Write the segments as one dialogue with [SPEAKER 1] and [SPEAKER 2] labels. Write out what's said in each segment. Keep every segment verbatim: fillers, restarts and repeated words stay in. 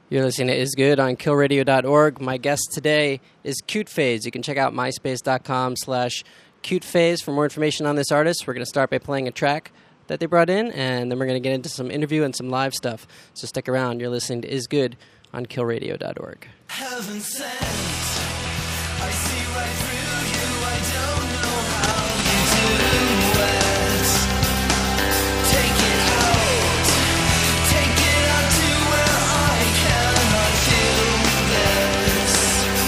[SPEAKER 1] You're listening to Is Good on kill radio dot org. My guest today is Cute Phase. You can check out myspace.com slash Cute Phase for more information on this artist. We're going to start by playing a track that they brought in, and then we're going to get into some interview and some live stuff. So stick around. You're listening to Is Good on kill radio dot org.
[SPEAKER 2] Heaven sent, I see right through you. I don't know how you do it. Take it out, take it out to where I cannot feel this.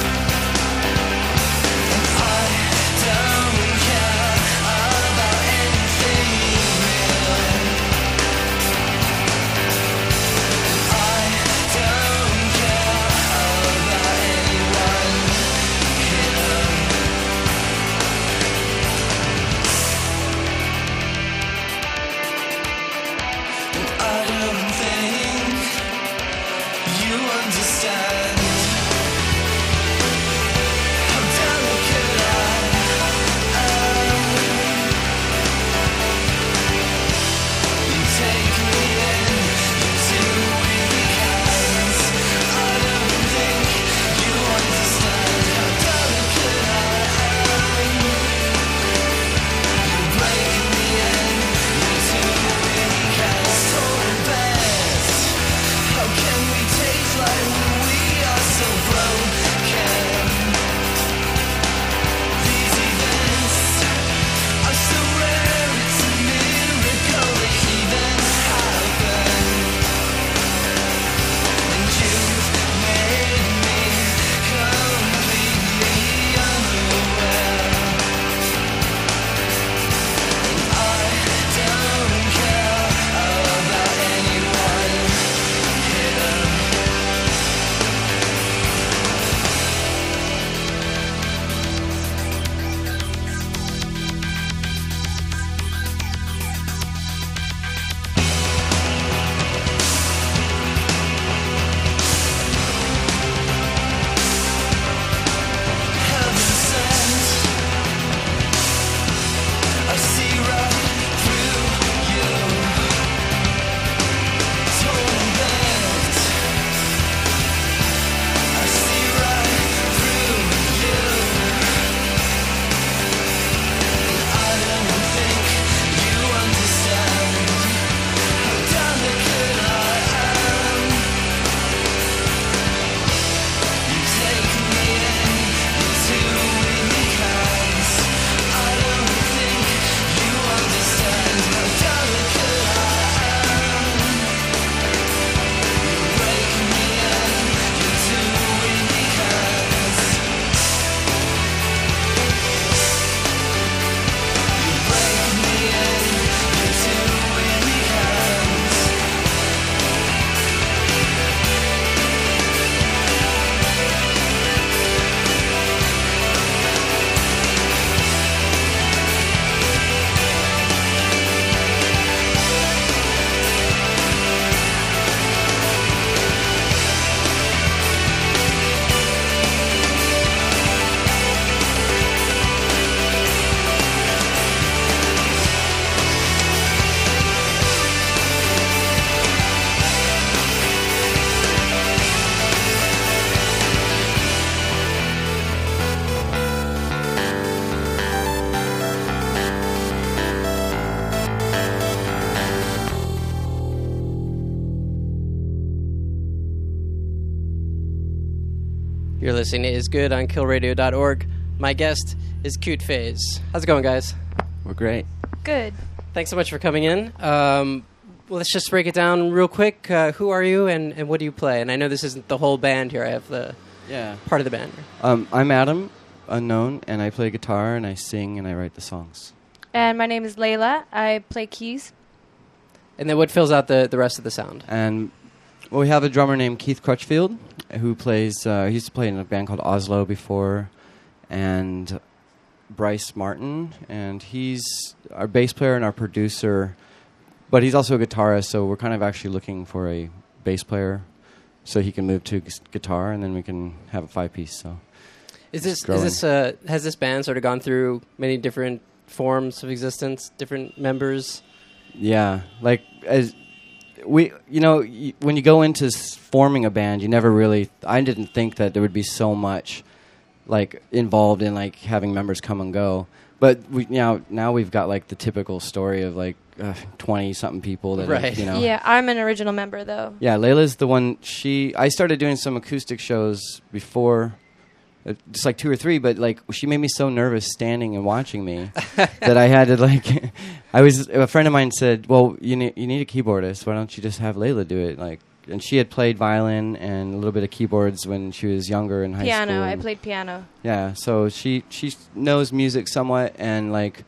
[SPEAKER 2] And I don't care about anything real. I don't care about anyone here. And I don't think you understand how delicate I am. You take me in into weak hands. I don't think you understand how delicate I am. You break me in into weak hands. Torn beds. How can we take flight when we are so broken? These events are so rare. It's a miracle they even happen. And you've made me completely unaware. And I don't care about anyone here. Heaven sent, I see right through you. Torn beds, I see right through you. And I don't think you understand how delicate I am. You take me in into weak hands. I don't think you understand how delicate I am. You break me in into weak hands. You break me in into weak hands.
[SPEAKER 1] You're listening to Is Good on kill radio dot org. My guest is Cute Phase. How's it going, guys?
[SPEAKER 3] We're great.
[SPEAKER 4] Good.
[SPEAKER 1] Thanks so much for coming in. Um, well, let's just break it down real quick. Uh, who are you, and, and what do you play? And I know this isn't the whole band here. I have the
[SPEAKER 3] Yeah.
[SPEAKER 1] part of the band here.
[SPEAKER 3] Um, I'm Adam, unknown, and I play guitar, and I sing, and I write the songs.
[SPEAKER 4] And my name is Layla. I play keys.
[SPEAKER 1] And then what fills out the, the rest of the sound?
[SPEAKER 3] And well, we have a drummer named Keith Crutchfield, who plays, uh, he used to play in a band called Oslo before, and Bryce Martin, and he's our bass player and our producer, but he's also a guitarist, so we're kind of actually looking for a bass player so he can move to gu- guitar, and then we can have a five-piece. So
[SPEAKER 1] Is this,
[SPEAKER 3] growing.
[SPEAKER 1] is this uh, has this band sort of gone through many different forms of existence, different members?
[SPEAKER 3] Yeah, like as we, you know, y- when you go into s- forming a band, you never really. I didn't think that there would be so much, like, involved in like having members come and go. But we now now we've got like the typical story of like twenty something people that
[SPEAKER 1] Right.
[SPEAKER 3] have, you know.
[SPEAKER 4] Yeah, I'm an original member though.
[SPEAKER 3] Yeah, Layla's the one. She I started doing some acoustic shows before, uh, just like two or three. But like she made me so nervous standing and watching me that I had to like. I was a friend of mine said, "Well, you need you need a keyboardist. Why don't you just have Layla do it?" Like, and she had played violin and a little bit of keyboards when she was younger in high school.
[SPEAKER 4] Piano. I
[SPEAKER 3] and-
[SPEAKER 4] played piano.
[SPEAKER 3] Yeah, so she she knows music somewhat, and like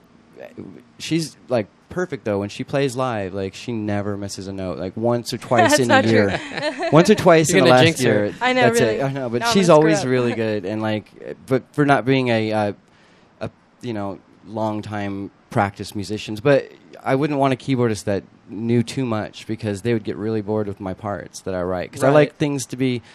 [SPEAKER 3] she's like perfect though when she plays live. Like she never misses a note. Like once or twice
[SPEAKER 4] That's
[SPEAKER 3] in
[SPEAKER 4] not
[SPEAKER 3] a year, once or twice
[SPEAKER 1] You're
[SPEAKER 3] in the
[SPEAKER 1] gonna
[SPEAKER 3] last
[SPEAKER 1] jinx her.
[SPEAKER 3] year.
[SPEAKER 4] I know,
[SPEAKER 3] That's
[SPEAKER 4] really.
[SPEAKER 3] it. I know, but
[SPEAKER 4] Now I'm
[SPEAKER 3] she's
[SPEAKER 4] gonna screw
[SPEAKER 3] always
[SPEAKER 4] up.
[SPEAKER 3] really good, and like, but for not being a, uh, a you know, long time practice musicians, but I wouldn't want a keyboardist that knew too much because they would get really bored with my parts that I write. Because I
[SPEAKER 1] Right.
[SPEAKER 3] like things to be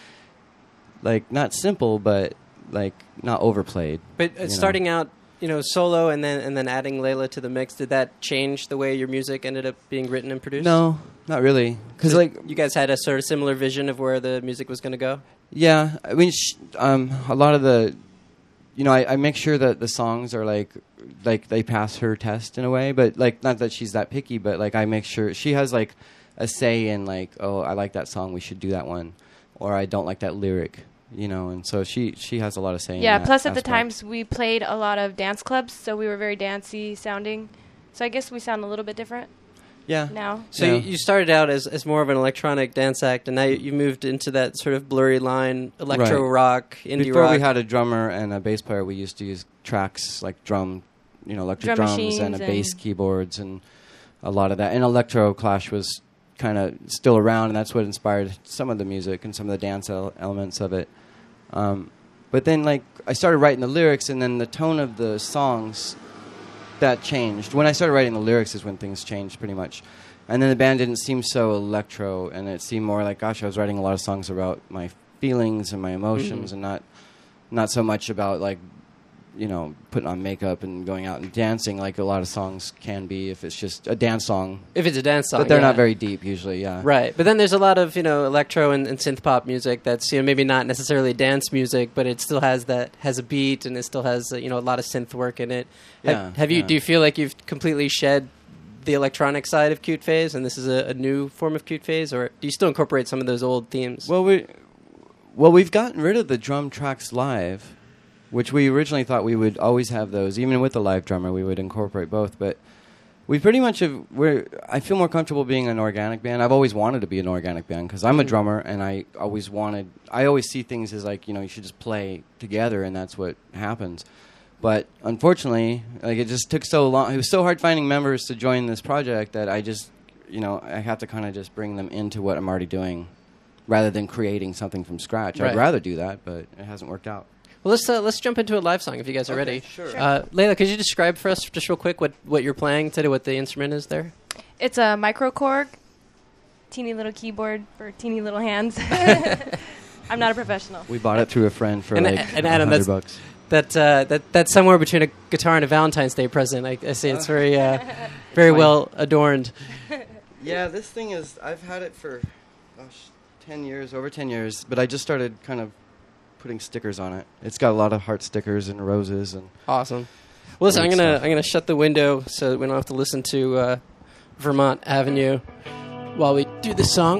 [SPEAKER 3] like not simple, but like not overplayed.
[SPEAKER 1] But uh,
[SPEAKER 3] you know.
[SPEAKER 1] starting out, you know, solo and then and then adding Layla to the mix, did that change the way your music ended up being written and produced?
[SPEAKER 3] No, not really. Because
[SPEAKER 1] So
[SPEAKER 3] like,
[SPEAKER 1] you guys had a sort of similar vision of where the music was going to go.
[SPEAKER 3] yeah, I mean, sh- um, a lot of the, you know, I, I make sure that the songs are like, like they pass her test in a way. But like, not that she's that picky, but like I make sure she has like a say in like, oh, I like that song, we should do that one, or I don't like that lyric. You know, and so she she has a lot of say in
[SPEAKER 4] Yeah,
[SPEAKER 3] that
[SPEAKER 4] plus at the
[SPEAKER 3] aspect.
[SPEAKER 4] times we played a lot of dance clubs, so we were very dancey sounding. So I guess we sound a little bit different
[SPEAKER 3] Yeah.
[SPEAKER 4] now.
[SPEAKER 1] So
[SPEAKER 3] Yeah.
[SPEAKER 1] you, you started out as, as more of an electronic dance act, and now you, you moved into that sort of blurry line, electro
[SPEAKER 3] Right.
[SPEAKER 1] rock, indie
[SPEAKER 3] Before
[SPEAKER 1] rock.
[SPEAKER 3] we had a drummer and a bass player, we used to use tracks like drum, you know, electric
[SPEAKER 4] Drum
[SPEAKER 3] drums and
[SPEAKER 4] machines
[SPEAKER 3] a bass
[SPEAKER 4] and-
[SPEAKER 3] keyboards and a lot of that. And Electro Clash was kind of still around, and that's what inspired some of the music and some of the dance el- elements of it. Um, but then, like, I started writing the lyrics, and then the tone of the songs, that changed. When I started writing the lyrics is when things changed pretty much. And then the band didn't seem so electro, and it seemed more like, gosh, I was writing a lot of songs about my feelings and my emotions,
[SPEAKER 1] Mhm.
[SPEAKER 3] and not not so much about, like, you know, putting on makeup and going out and dancing like a lot of songs can be if it's just a dance song.
[SPEAKER 1] if it's a dance song,
[SPEAKER 3] But they're
[SPEAKER 1] yeah.
[SPEAKER 3] not very deep usually, yeah.
[SPEAKER 1] Right, but then there's a lot of, you know, electro and, and synth pop music that's, you know, maybe not necessarily dance music, but it still has that has a beat and it still has, uh, you know, a lot of synth work in it.
[SPEAKER 3] Yeah,
[SPEAKER 1] Have, have you
[SPEAKER 3] yeah.
[SPEAKER 1] do you feel like you've completely shed the electronic side of Cute Phase and this is a, a new form of Cute Phase, or do you still incorporate some of those old themes?
[SPEAKER 3] Well, we well we've gotten rid of the drum tracks live, which we originally thought we would always have those. Even with the live drummer, we would incorporate both. But we pretty much have. We're. I feel more comfortable being an organic band. I've always wanted to be an organic band because I'm a
[SPEAKER 1] Mhm.
[SPEAKER 3] drummer, and I always wanted. I always see things as like, you know, you should just play together, and that's what happens. But unfortunately, like, it just took so long. It was so hard finding members to join this project that I just, you know, I have to kind of just bring them into what I'm already doing, rather than creating something from scratch.
[SPEAKER 1] Right.
[SPEAKER 3] I'd rather do that, but it hasn't worked out.
[SPEAKER 1] Well, let's uh, let's jump into a live song if you guys are
[SPEAKER 3] Okay,
[SPEAKER 1] ready.
[SPEAKER 3] sure. Sure.
[SPEAKER 1] Uh, Layla, could you describe for us just real quick what, what you're playing today, what the instrument is there?
[SPEAKER 4] It's a microKORG, teeny little keyboard for teeny little hands. I'm not a professional.
[SPEAKER 3] We bought it through a friend for
[SPEAKER 1] And-
[SPEAKER 3] like
[SPEAKER 1] and Adam,
[SPEAKER 3] a hundred
[SPEAKER 1] that's-
[SPEAKER 3] bucks.
[SPEAKER 1] That uh, that that's somewhere between a guitar and a Valentine's Day present. I, I see it's very uh, very
[SPEAKER 3] Fine.
[SPEAKER 1] well adorned.
[SPEAKER 3] Yeah, this thing is. I've had it for, gosh, ten years, over ten years. But I just started kind of putting stickers on it. It's got a lot of heart stickers and roses and.
[SPEAKER 1] Awesome. Well, listen, I'm
[SPEAKER 3] Great
[SPEAKER 1] gonna
[SPEAKER 3] stuff.
[SPEAKER 1] I'm gonna shut the window so that we don't have to listen to uh, Vermont Avenue while we do this song.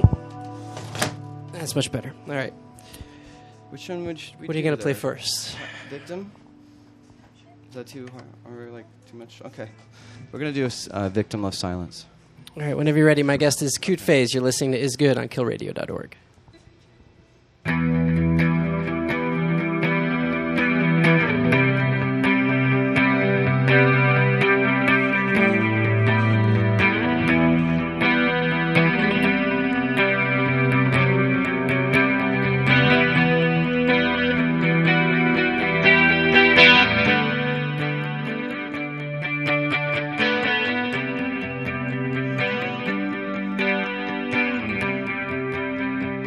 [SPEAKER 1] That's much better. All right.
[SPEAKER 3] Which one would you, we
[SPEAKER 1] What are you
[SPEAKER 3] do
[SPEAKER 1] gonna play
[SPEAKER 3] there?
[SPEAKER 1] first?
[SPEAKER 3] Victim. Is that too hard or like too much? Okay, we're gonna do a s- uh, Victim of Silence.
[SPEAKER 1] All right. Whenever you're ready, my guest is Cute Phase. You're listening to Is Good on kill radio dot org.
[SPEAKER 2] Thank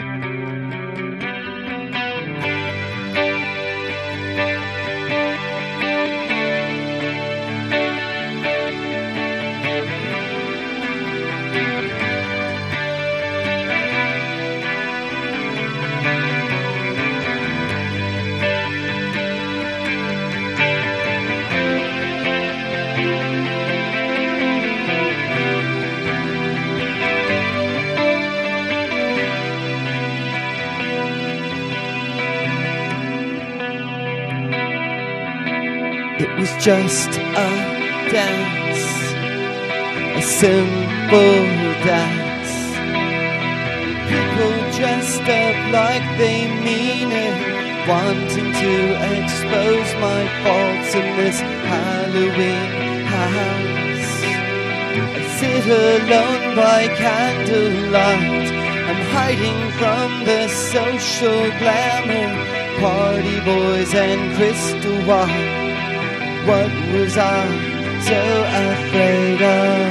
[SPEAKER 3] It was just a dance, a simple dance. People dressed up like they mean it, wanting to expose my faults in this Halloween house. I sit alone by candlelight. I'm hiding from the social glamour, party boys and crystal wine. What was I so afraid of?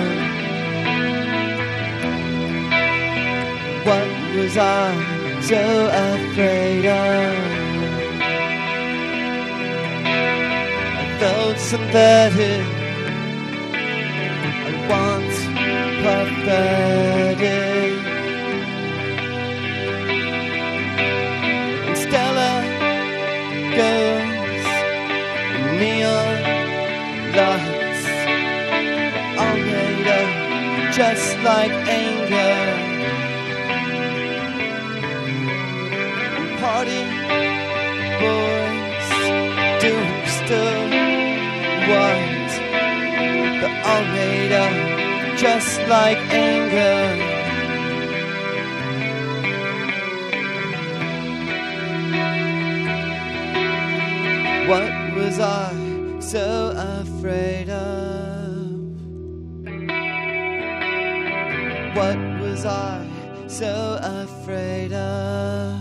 [SPEAKER 3] What was I so afraid of? I felt synthetic, I want pathetic. And Stella girls, neon lights, all made up just like anger. Party boys doing still what? They're all made up just like anger. What was I so afraid of? What was I so afraid of?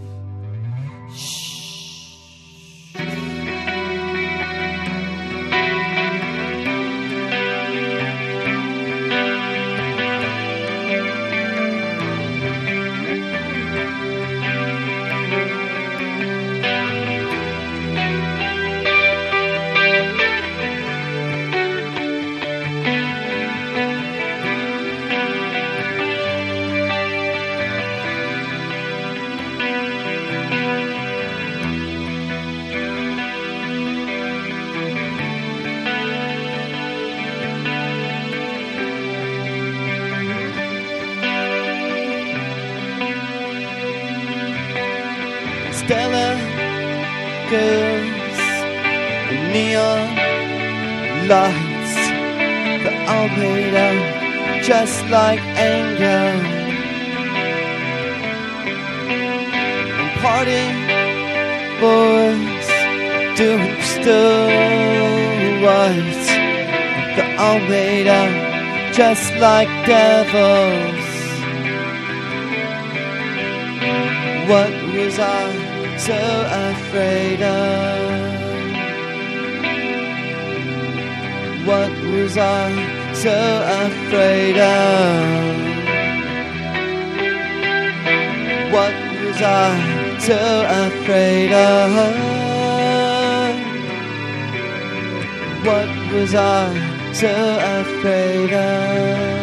[SPEAKER 3] Stella girls, the neon lights, they're all made up just like anger. And party boys doing still right, they're all made up just like devils. What was I so afraid of? What was I so afraid of? What was I so afraid of? What was I so afraid of?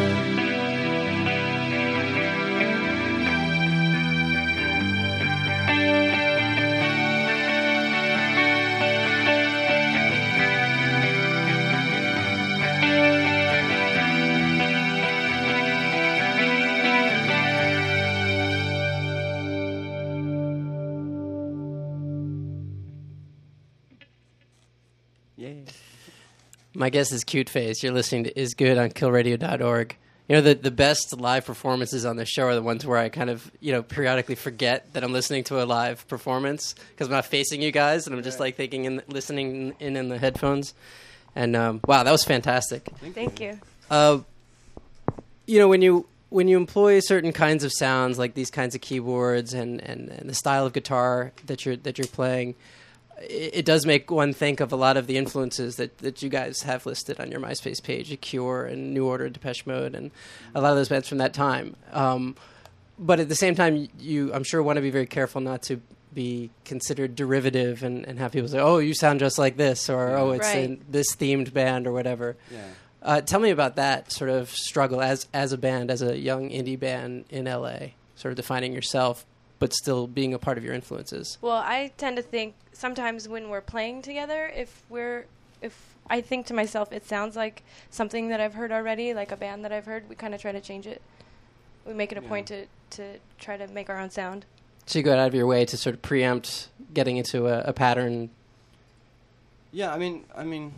[SPEAKER 1] My guess is Cute Face. You're listening to Is Good on kill radio dot org. You know, the, the best live performances on the show are the ones where I kind of, you know, periodically forget that I'm listening to a live performance because I'm not facing you guys and I'm just like thinking and listening in in the headphones. And um, wow, that was fantastic.
[SPEAKER 4] Thank you.
[SPEAKER 1] Uh, you know, when you when you employ certain kinds of sounds like these kinds of keyboards and, and, and the style of guitar that you're that you're playing, it, it does make one think of a lot of the influences that, that you guys have listed on your MySpace page, The Cure and New Order, Depeche Mode, and a lot of those bands from that time. Um, but at the same time, you I'm sure want to be very careful not to be considered derivative and, and have people say, "Oh, you sound just like this," or
[SPEAKER 3] Yeah.
[SPEAKER 1] "Oh, it's
[SPEAKER 4] Right.
[SPEAKER 1] in this themed band," or whatever.
[SPEAKER 3] Yeah.
[SPEAKER 1] Uh, tell me about that sort of struggle as as a band, as a young indie band in L A, sort of defining yourself, but still being a part of your influences.
[SPEAKER 4] Well, I tend to think sometimes when we're playing together, if we're, if I think to myself, it sounds like something that I've heard already, like a band that I've heard, we kind of try to change it. We make it a
[SPEAKER 3] Yeah.
[SPEAKER 4] point to, to try to make our own sound.
[SPEAKER 1] So you go out of your way to sort of preempt getting into a, a pattern.
[SPEAKER 3] Yeah, I mean, I mean,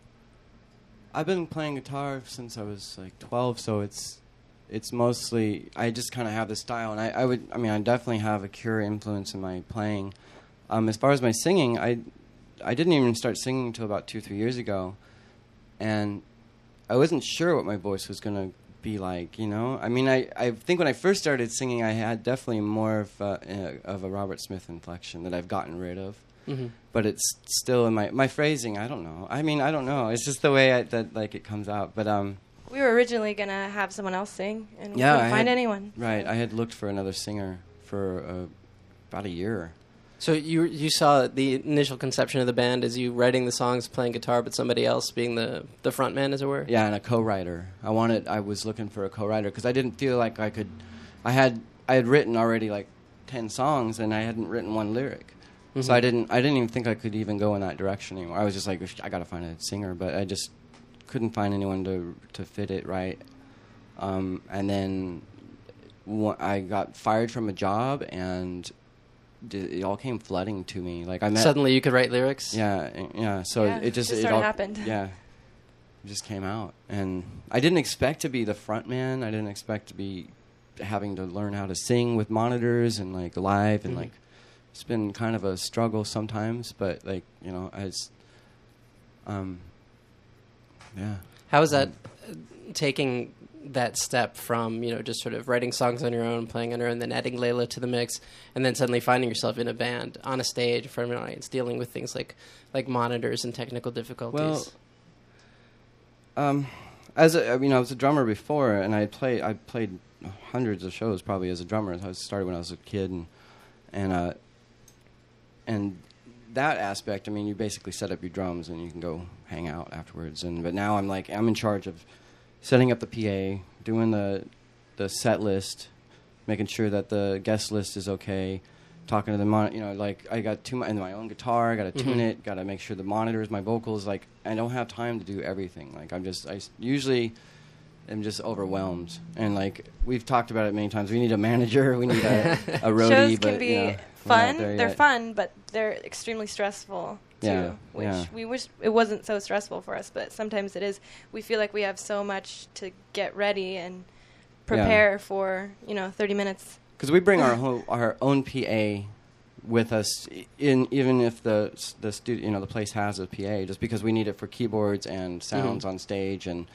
[SPEAKER 3] I've been playing guitar since I was like twelve, so it's it's mostly I just kind of have this style, and I, I would, I mean, I definitely have a Cure influence in my playing. Um, as far as my singing, I I didn't even start singing until about two, three years ago, and I wasn't sure what my voice was gonna be like. You know, I mean, I, I think when I first started singing, I had definitely more of a, uh, of a Robert Smith inflection that I've gotten rid of.
[SPEAKER 1] Mm-hmm.
[SPEAKER 3] But it's still in my my phrasing. I don't know. I mean, I don't know. It's just the way I, that like it comes out. But um,
[SPEAKER 4] We were originally gonna have someone else sing, and we
[SPEAKER 3] Yeah,
[SPEAKER 4] couldn't
[SPEAKER 3] I
[SPEAKER 4] find
[SPEAKER 3] had-
[SPEAKER 4] anyone.
[SPEAKER 3] right. I had looked for another singer for uh, about a year.
[SPEAKER 1] So you you saw the initial conception of the band as you writing the songs, playing guitar, but somebody else being the the front man, as it were.
[SPEAKER 3] Yeah, and a co-writer. I wanted. I was looking for a co-writer because I didn't feel like I could. I had I had written already like ten songs, and I hadn't written one lyric.
[SPEAKER 1] Mm-hmm.
[SPEAKER 3] So I didn't. I didn't even think I could even go in that direction anymore. I was just like, I got to find a singer, but I just couldn't find anyone to to fit it right. Um, and then wh- I got fired from a job, and d- it all came flooding to me. Like I met
[SPEAKER 1] Suddenly you could write lyrics.
[SPEAKER 3] Yeah, uh, yeah. So
[SPEAKER 4] Yeah,
[SPEAKER 3] it just
[SPEAKER 4] just
[SPEAKER 3] it
[SPEAKER 4] sorta
[SPEAKER 3] all
[SPEAKER 4] happened.
[SPEAKER 3] Yeah, it just came out, and I didn't expect to be the front man. I didn't expect to be having to learn how to sing with monitors and like live and
[SPEAKER 1] Mhm.
[SPEAKER 3] like. It's been kind of a struggle sometimes, but like you know, as um, yeah.
[SPEAKER 1] How is that uh, taking that step from, you know, just sort of writing songs on your own, playing on your own, then adding Layla to the mix, and then suddenly finding yourself in a band on a stage in front of an audience, dealing with things like like monitors and technical difficulties?
[SPEAKER 3] Well, um, as a, I mean, I was a drummer before, and I played I played hundreds of shows probably as a drummer. I started when I was a kid, and and uh, and that aspect. I mean, you basically set up your drums and you can go hang out afterwards. And but now I'm like I'm in charge of setting up the P A, doing the the set list, making sure that the guest list is okay. Talking to the mon, you know, like I got too much in my own guitar. I got to tune
[SPEAKER 1] Mhm.
[SPEAKER 3] it. Got to make sure the monitors, my vocals. Like I don't have time to do everything. Like I'm just, I s- usually am just overwhelmed. And like we've talked about it many times. We need a manager. We need a, a roadie.
[SPEAKER 4] Shows
[SPEAKER 3] but
[SPEAKER 4] can be
[SPEAKER 3] you know, we're not
[SPEAKER 4] fun.
[SPEAKER 3] there
[SPEAKER 4] They're
[SPEAKER 3] yet.
[SPEAKER 4] fun, but they're extremely stressful too.
[SPEAKER 3] Yeah,
[SPEAKER 4] Which
[SPEAKER 3] yeah.
[SPEAKER 4] we wish it wasn't so stressful for us, but sometimes it is. We feel like we have so much to get ready and prepare for, you know, thirty minutes.
[SPEAKER 3] Because we bring our whole, our own P A with us, i- in even if the s- the studio, you know, the place has a P A, just because we need it for keyboards and sounds
[SPEAKER 1] Mhm.
[SPEAKER 3] on stage, and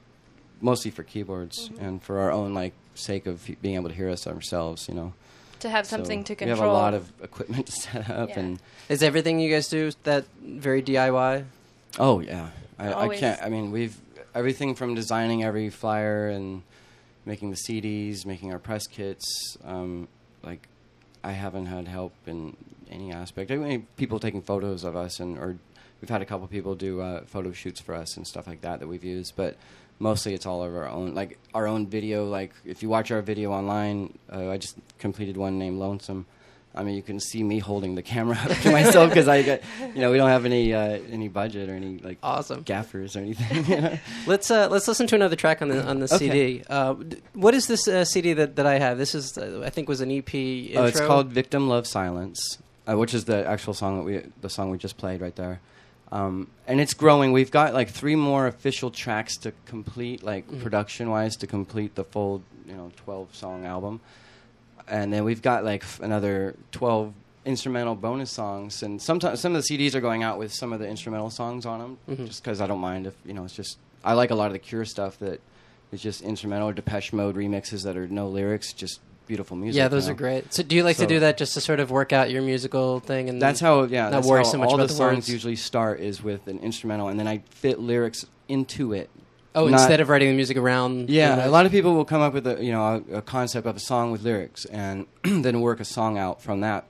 [SPEAKER 3] mostly for keyboards
[SPEAKER 4] Mhm.
[SPEAKER 3] and for our own like sake of f- being able to hear us ourselves, you know.
[SPEAKER 4] To have
[SPEAKER 3] So
[SPEAKER 4] something to
[SPEAKER 3] We
[SPEAKER 4] control.
[SPEAKER 3] have a lot of equipment to set up,
[SPEAKER 4] Yeah.
[SPEAKER 3] and
[SPEAKER 1] Is everything you guys do that very D I Y?
[SPEAKER 3] oh yeah, I, I
[SPEAKER 4] Always.
[SPEAKER 3] can't. I mean, we've everything from designing every flyer and making the C Ds, making our press kits. Um, like, I haven't had help in any aspect. I mean, people taking photos of us, and or we've had a couple people do uh, photo shoots for us and stuff like that that we've used, but mostly it's all of our own, like our own video. Like if you watch our video online, uh, I just completed one named Lonesome. I mean, you can see me holding the camera up to myself because I got, you know, we don't have any uh, any budget or any like
[SPEAKER 1] Awesome.
[SPEAKER 3] gaffers or anything. You know?
[SPEAKER 1] Let's uh, let's listen to another track on the on the
[SPEAKER 3] Okay.
[SPEAKER 1] C D. Uh, d- what is this uh, C D that, that I have? This is uh, I think was an E P intro.
[SPEAKER 3] Oh, it's called "Victim Love Silence," uh, which is the actual song that we the song we just played right there. Um, and it's growing. We've got like three more official tracks to complete, like
[SPEAKER 1] Mhm.
[SPEAKER 3] production-wise, to complete the full, you know, twelve-song album. And then we've got like f- another twelve instrumental bonus songs. And sometimes some of the C Ds are going out with some of the instrumental songs on them,
[SPEAKER 1] Mhm.
[SPEAKER 3] just because I don't mind if you know. It's just I like a lot of the Cure stuff that is just instrumental, Depeche Mode remixes that are no lyrics, just beautiful music.
[SPEAKER 1] Yeah, those
[SPEAKER 3] you
[SPEAKER 1] are
[SPEAKER 3] know?
[SPEAKER 1] great. So do you like to
[SPEAKER 3] So-
[SPEAKER 1] do that just to sort of work out your musical thing? And
[SPEAKER 3] That's how, yeah.
[SPEAKER 1] not
[SPEAKER 3] That's
[SPEAKER 1] worry
[SPEAKER 3] how
[SPEAKER 1] so much
[SPEAKER 3] all
[SPEAKER 1] about
[SPEAKER 3] the
[SPEAKER 1] the
[SPEAKER 3] songs
[SPEAKER 1] words?
[SPEAKER 3] usually start is with an instrumental, and then I fit lyrics into it.
[SPEAKER 1] oh,
[SPEAKER 3] not-
[SPEAKER 1] instead of writing the music around.
[SPEAKER 3] Yeah,
[SPEAKER 1] the
[SPEAKER 3] a lot of people will come up with a you know a, a concept of a song with lyrics, and then work a song out from that.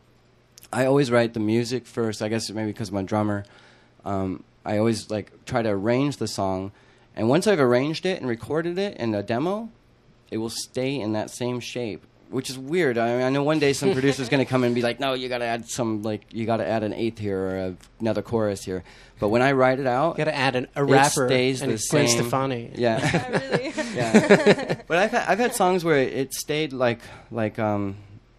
[SPEAKER 3] I always write the music first. I guess maybe because I'm a drummer. Um, I always like try to arrange the song, and once I've arranged it and recorded it in a demo, it will stay in that same shape, which is weird. I mean, I know one day some producer's going to come in and be like, "No, you got to add some like you got to add an eighth here or a, another chorus here." But when I write it out,
[SPEAKER 1] You got to add an, a
[SPEAKER 3] it
[SPEAKER 1] rapper
[SPEAKER 3] stays
[SPEAKER 1] and
[SPEAKER 3] the
[SPEAKER 1] Gwen
[SPEAKER 3] same.
[SPEAKER 1] Stefani.
[SPEAKER 3] Yeah.
[SPEAKER 4] Yeah, really.
[SPEAKER 3] Yeah. But I've had, I've had songs where it stayed like like um,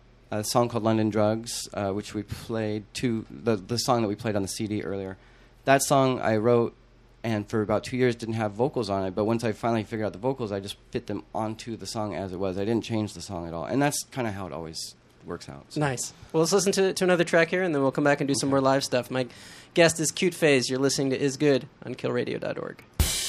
[SPEAKER 3] a song called London Drugs, uh, which we played to the the song that we played on the C D earlier. that song I wrote, and for about two years didn't have vocals on it. But once I finally figured out the vocals, I just fit them onto the song as it was. I didn't change the song at all, and that's kind of how it always works out. So.
[SPEAKER 1] Nice. Well, let's listen to, to another track here, and then we'll come back and do some more live stuff. My guest is Cute Phase. You're listening to Is Good on kill radio dot org.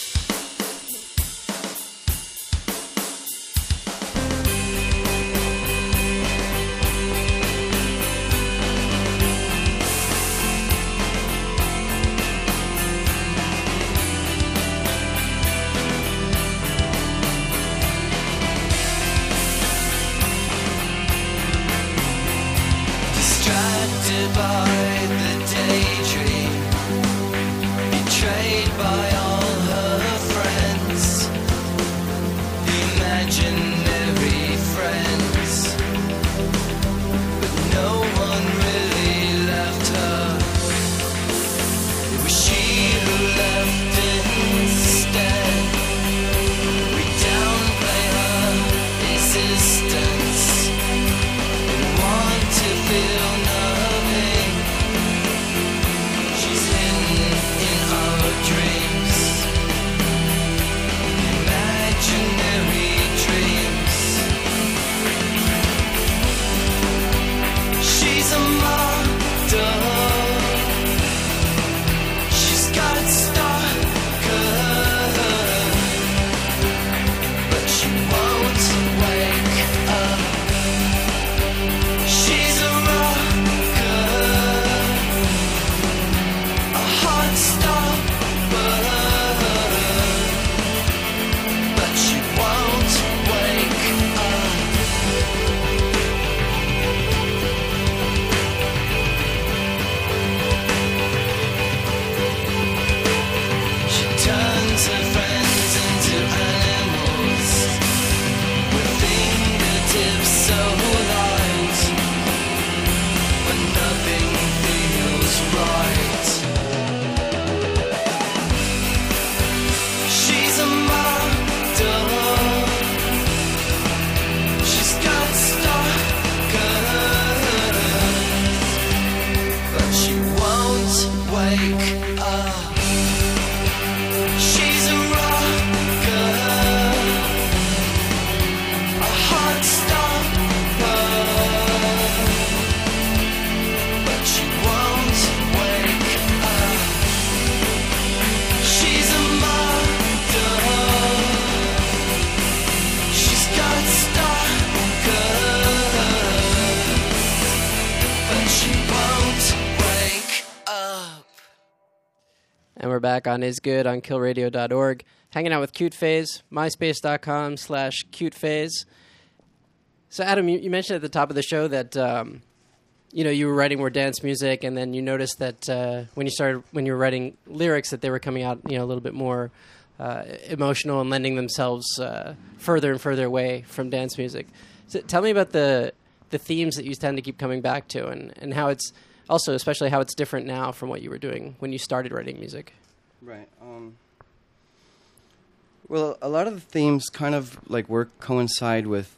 [SPEAKER 2] Distracted by the daydream, betrayed by all her friends, imaginary friends, but no one really left her. It was she who left instead. We downplay her existence and want to feel nothing. She's hidden in our dreams, imaginary dreams. She's a model. She's got it stalker, but she won't wake up. She's a rocker, a heart stopper, but she won't wake up. She turns her friends into animals with fingertips so light, when nothing feels right. She's a model. She's got stalkers, but she won't wake up. She's a rocker, a heart stopper, but she won't wake up. She's a model. She's got stalkers, but she won't wake up.
[SPEAKER 1] And we're back on Is Good on kill radio dot org. Hanging out with Cute Phase, myspace dot com slash cute phase. So, Adam, you, you mentioned at the top of the show that um, you know you were writing more dance music, and then you noticed that uh, when you started when you were writing lyrics that they were coming out you know a little bit more uh, emotional and lending themselves uh, further and further away from dance music. So, tell me about the the themes that you tend to keep coming back to, and, and how it's also, especially how it's different now from what you were doing when you started writing music.
[SPEAKER 3] Right. Um, well, a lot of the themes kind of like work coincide with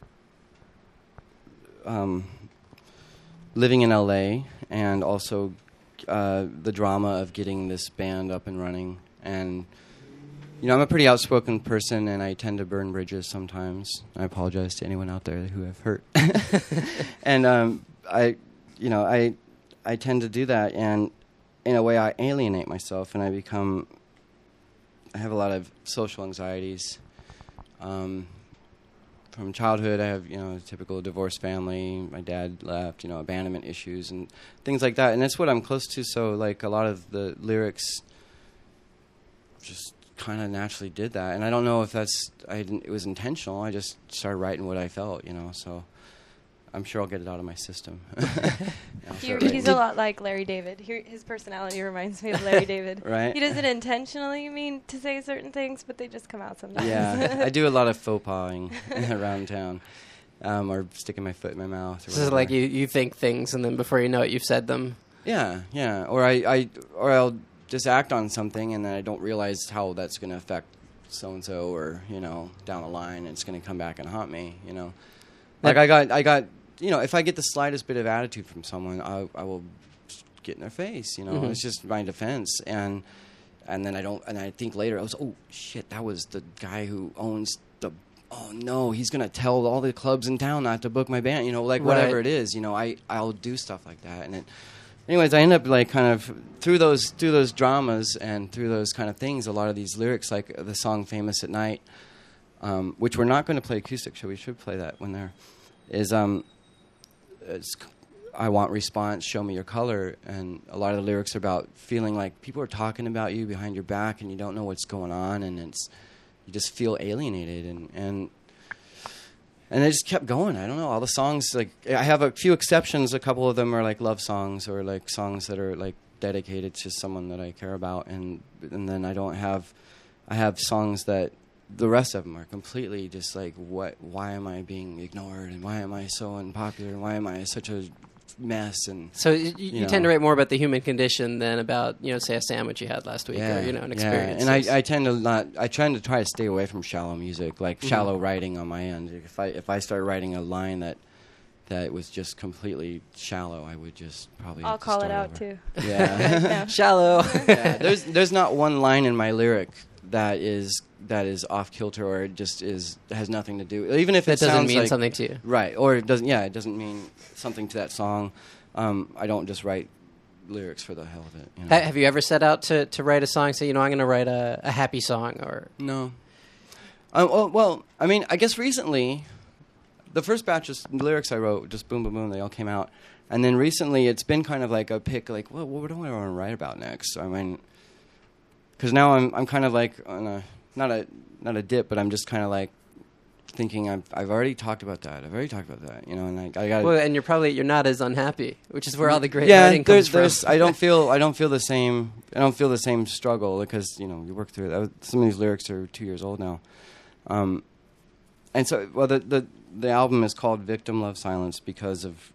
[SPEAKER 3] um, living in L A and also uh, the drama of getting this band up and running. And you know, I'm a pretty outspoken person, and I tend to burn bridges sometimes. I apologize to anyone out there who I've hurt. And um, I, you know, I, I tend to do that, and in a way, I alienate myself, and I become. I have a lot of social anxieties. Um, from childhood, I have, you know, a typical divorced family. My dad left, you know, abandonment issues and things like that. And that's what I'm close to. So, like, a lot of the lyrics just kind of naturally did that. And I don't know if that's, I didn't, it was intentional. I just started writing what I felt, you know, so I'm sure I'll get it out of my system.
[SPEAKER 4] He, he's a lot like Larry David. He, his personality reminds me of Larry David.
[SPEAKER 3] Right?
[SPEAKER 4] He doesn't intentionally mean to say certain things, but they just come out sometimes.
[SPEAKER 3] Yeah, I do a lot of faux pawing around town, um, or sticking my foot in my mouth. Or
[SPEAKER 1] This is like you, you think things, and then before you know it, you've said them.
[SPEAKER 3] Yeah, yeah. Or I, I or I'll just act on something, and then I don't realize how that's going to affect so and so, or you know, down the line, it's going to come back and haunt me. You know, like I got, I got. You know, if I get the slightest bit of attitude from someone, I, I will get in their face. You know,
[SPEAKER 1] Mhm.
[SPEAKER 3] it's just my defense. And and then I don't. And I think later I was, oh shit, that was the guy who owns the. Oh no, he's gonna tell all the clubs in town not to book my band. You know, like whatever
[SPEAKER 1] Right.
[SPEAKER 3] it is. You know, I I'll do stuff like that. And it, anyways, I end up like kind of through those through those dramas and through those kind of things. A lot of these lyrics, like the song "Famous at Night," um, which we're not going to play acoustic, so we should play that when they're. Is um, it's, I want response, show me your color, and a lot of the lyrics are about feeling like people are talking about you behind your back, and you don't know what's going on, and it's you just feel alienated, and and and I just kept going. I don't know, all the songs, like I have a few exceptions. A couple of them are like love songs or like songs that are like dedicated to someone that I care about, and and then I don't have, I have songs that. The rest of them are completely just like, what? Why am I being ignored? And why am I so unpopular? And why am I such a mess? And
[SPEAKER 1] So you, you,
[SPEAKER 3] You know.
[SPEAKER 1] tend to write more about the human condition than about, you know, say a sandwich you had last week or, you know, an experience.
[SPEAKER 3] And I, I tend to not. I tend to try to stay away from shallow music, like
[SPEAKER 1] Mhm.
[SPEAKER 3] shallow writing on my end. If I if I start writing a line that that was just completely shallow, I would just probably.
[SPEAKER 4] I'll
[SPEAKER 3] have to
[SPEAKER 4] call it
[SPEAKER 3] start
[SPEAKER 4] out
[SPEAKER 3] over.
[SPEAKER 4] too.
[SPEAKER 3] Yeah.
[SPEAKER 4] Yeah.
[SPEAKER 1] Shallow.
[SPEAKER 3] Yeah, there's there's not one line in my lyric that is that is off kilter or it just is has nothing to do. Even if
[SPEAKER 1] That
[SPEAKER 3] it
[SPEAKER 1] doesn't
[SPEAKER 3] sounds
[SPEAKER 1] mean
[SPEAKER 3] like,
[SPEAKER 1] something to you.
[SPEAKER 3] right? Or it doesn't. Yeah, it doesn't mean something to that song. Um, I don't just write lyrics for the hell of it. You know?
[SPEAKER 1] Ha- have you ever set out to, to write a song? Say, you know, I'm going to write a, a happy song, or
[SPEAKER 3] No. Um, well, well, I mean, I guess recently, the first batch of s- lyrics I wrote, just boom, boom, boom, they all came out. And then recently, it's been kind of like a pick, like, well, what do I want to write about next? I mean, because now I'm I'm kind of like on a not a not a dip, but I'm just kind of like thinking I've I've already talked about that. I've already talked about that, you know, and I, I got.
[SPEAKER 1] well, and you're probably you're not as unhappy, which is where all the great
[SPEAKER 3] yeah,
[SPEAKER 1] writing
[SPEAKER 3] there's,
[SPEAKER 1] comes from.
[SPEAKER 3] there's, I don't feel I don't feel the same I don't feel the same struggle because you know you work through it. I was- Some of these lyrics are two years old now, um, and so well the, the the album is called "Victim Love Silence" because of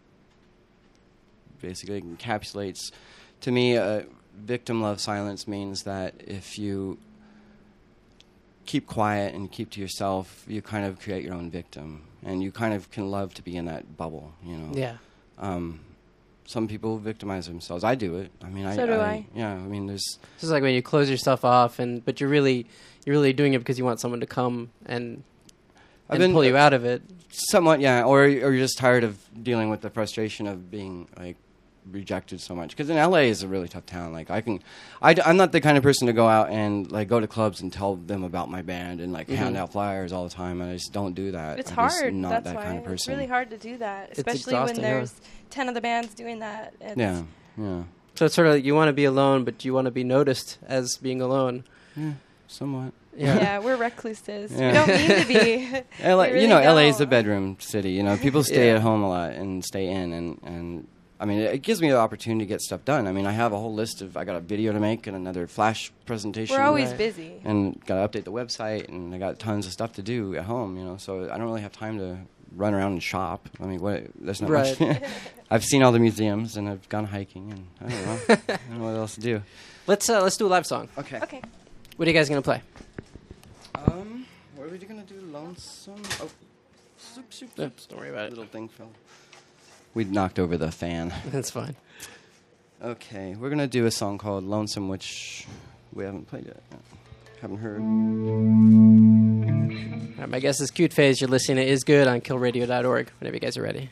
[SPEAKER 3] basically it encapsulates to me uh, victim love silence means that if you keep quiet and keep to yourself, you kind of create your own victim, and you kind of can love to be in that bubble, you know.
[SPEAKER 1] Yeah.
[SPEAKER 3] Um, some people victimize themselves. I do it. I mean, I.
[SPEAKER 4] So do
[SPEAKER 3] I,
[SPEAKER 4] I.
[SPEAKER 3] Yeah. I mean, there's.
[SPEAKER 1] This is like when you close yourself off, and but you're really you're really doing it because you want someone to come and
[SPEAKER 3] I've
[SPEAKER 1] and
[SPEAKER 3] been
[SPEAKER 1] pull you out of it.
[SPEAKER 3] Somewhat, yeah. Or, or you're just tired of dealing with the frustration of being like rejected so much. Because in L A is a really tough town. Like I can, I, am not the kind of person to go out and like go to clubs and tell them about my band and like
[SPEAKER 1] Mhm.
[SPEAKER 3] hand out flyers all the time. And I just don't do that.
[SPEAKER 4] It's
[SPEAKER 3] I'm
[SPEAKER 4] hard.
[SPEAKER 3] Just not
[SPEAKER 4] That's
[SPEAKER 3] that
[SPEAKER 4] why
[SPEAKER 3] kind of person.
[SPEAKER 4] it's really hard to do that,
[SPEAKER 1] It's
[SPEAKER 4] especially when
[SPEAKER 1] exhausting, yeah.
[SPEAKER 4] there's ten of the bands doing that. It's
[SPEAKER 3] Yeah. Yeah.
[SPEAKER 1] So it's sort of like you want to be alone, but you want to be noticed as being alone.
[SPEAKER 3] Yeah. Somewhat.
[SPEAKER 1] Yeah.
[SPEAKER 4] Yeah, we're recluses.
[SPEAKER 3] Yeah.
[SPEAKER 4] We don't mean to be.
[SPEAKER 3] L A,
[SPEAKER 4] We really
[SPEAKER 3] you know, L A is
[SPEAKER 4] don't.
[SPEAKER 3] the bedroom city. You know, people stay
[SPEAKER 1] Yeah.
[SPEAKER 3] at home a lot and stay in, and, and I mean, it gives me the opportunity to get stuff done. I mean, I have a whole list of. I got a video to make and another flash presentation.
[SPEAKER 4] We're always
[SPEAKER 1] Right.
[SPEAKER 4] busy.
[SPEAKER 3] and got to update the website, and I got tons of stuff to do at home. You know, so I don't really have time to run around and shop. I mean, what? There's not
[SPEAKER 1] Right.
[SPEAKER 3] much. I've seen all the museums, and I've gone hiking, and I don't know. I don't know what else to do.
[SPEAKER 1] Let's uh, let's do a live song.
[SPEAKER 3] Okay.
[SPEAKER 4] Okay.
[SPEAKER 1] What are you guys gonna play?
[SPEAKER 3] Um, what are we gonna do? Lonesome. Oh, soup, soup, soup.
[SPEAKER 1] Oops, don't worry about it.
[SPEAKER 3] Little thing fell. We knocked over the fan.
[SPEAKER 1] That's fine.
[SPEAKER 3] Okay, we're gonna do a song called "Lonesome," which we haven't played yet. Haven't heard.
[SPEAKER 1] All right, my guess is Cute Phase. You're listening to Is Good on kill radio dot org. Whenever you guys are ready.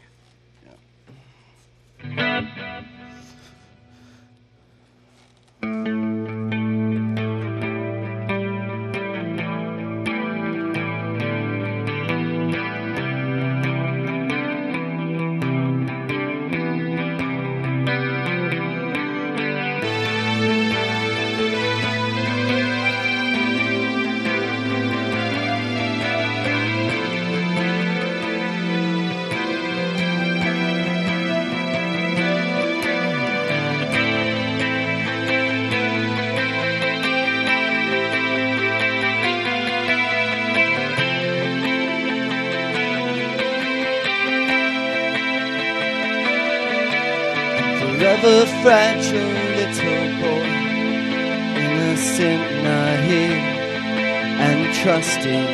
[SPEAKER 3] Forever fragile little boy, innocent, naive, and trusting.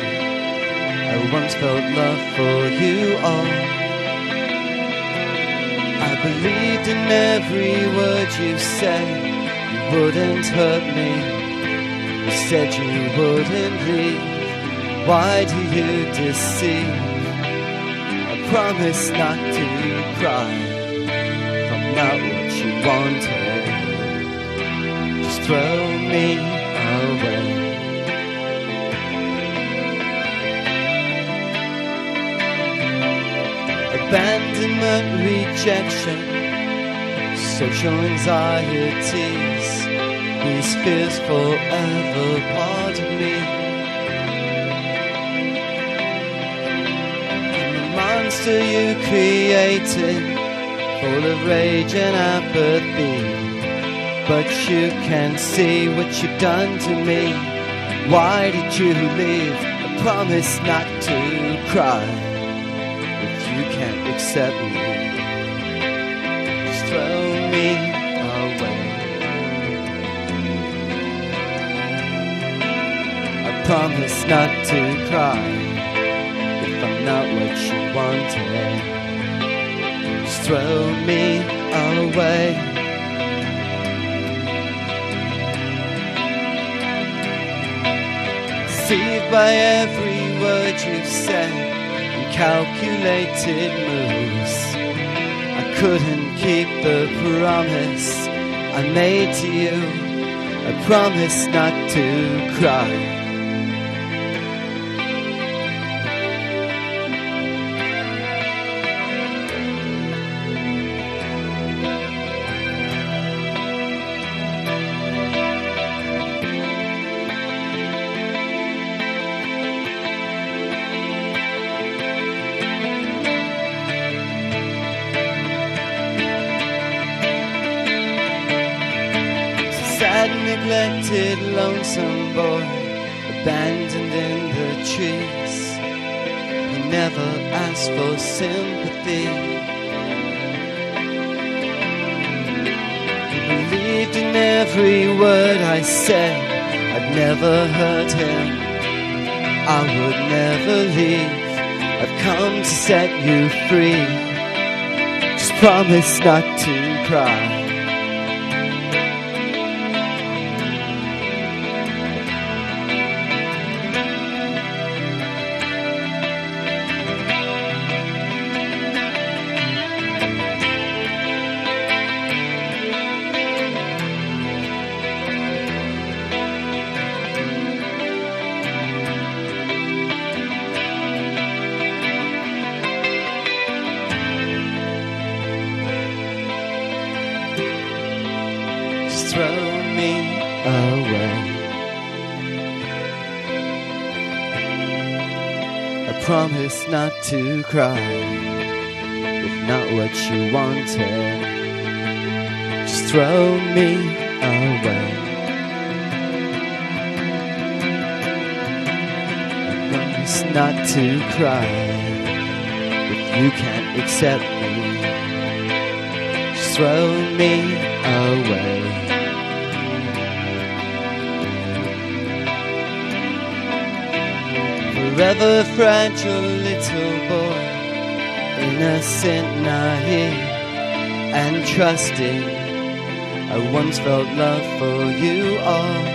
[SPEAKER 3] I once felt love for you all. I believed in every word you said. You wouldn't hurt me. You said you wouldn't leave. Why do you deceive? I promise not to cry if I'm not what you wanted. Just throw me away. Abandonment, rejection, social anxieties, these fears forever part of me. I'm the monster you created, full of rage and apathy. But you can't see what you've done to me. Why did you leave? I promise not to cry. You can't accept me. Just throw me away. I promise not to cry if I'm not what you wanted. Just throw me away. Deceived by every word you've said, calculated moves. I couldn't keep the promise I made to you. I promised not to cry. Neglected, lonesome boy, abandoned in the trees. He never asked for sympathy. He believed in every word I said. I'd never hurt him. I would never leave. I've come to set you free. Just promise not to cry. Throw me away. I promise not to cry if not what you wanted. Just throw me away. I promise not to cry if you can't accept me. Just throw me away. Forever fragile little boy, innocent, naive, and trusting. I once felt love for you all.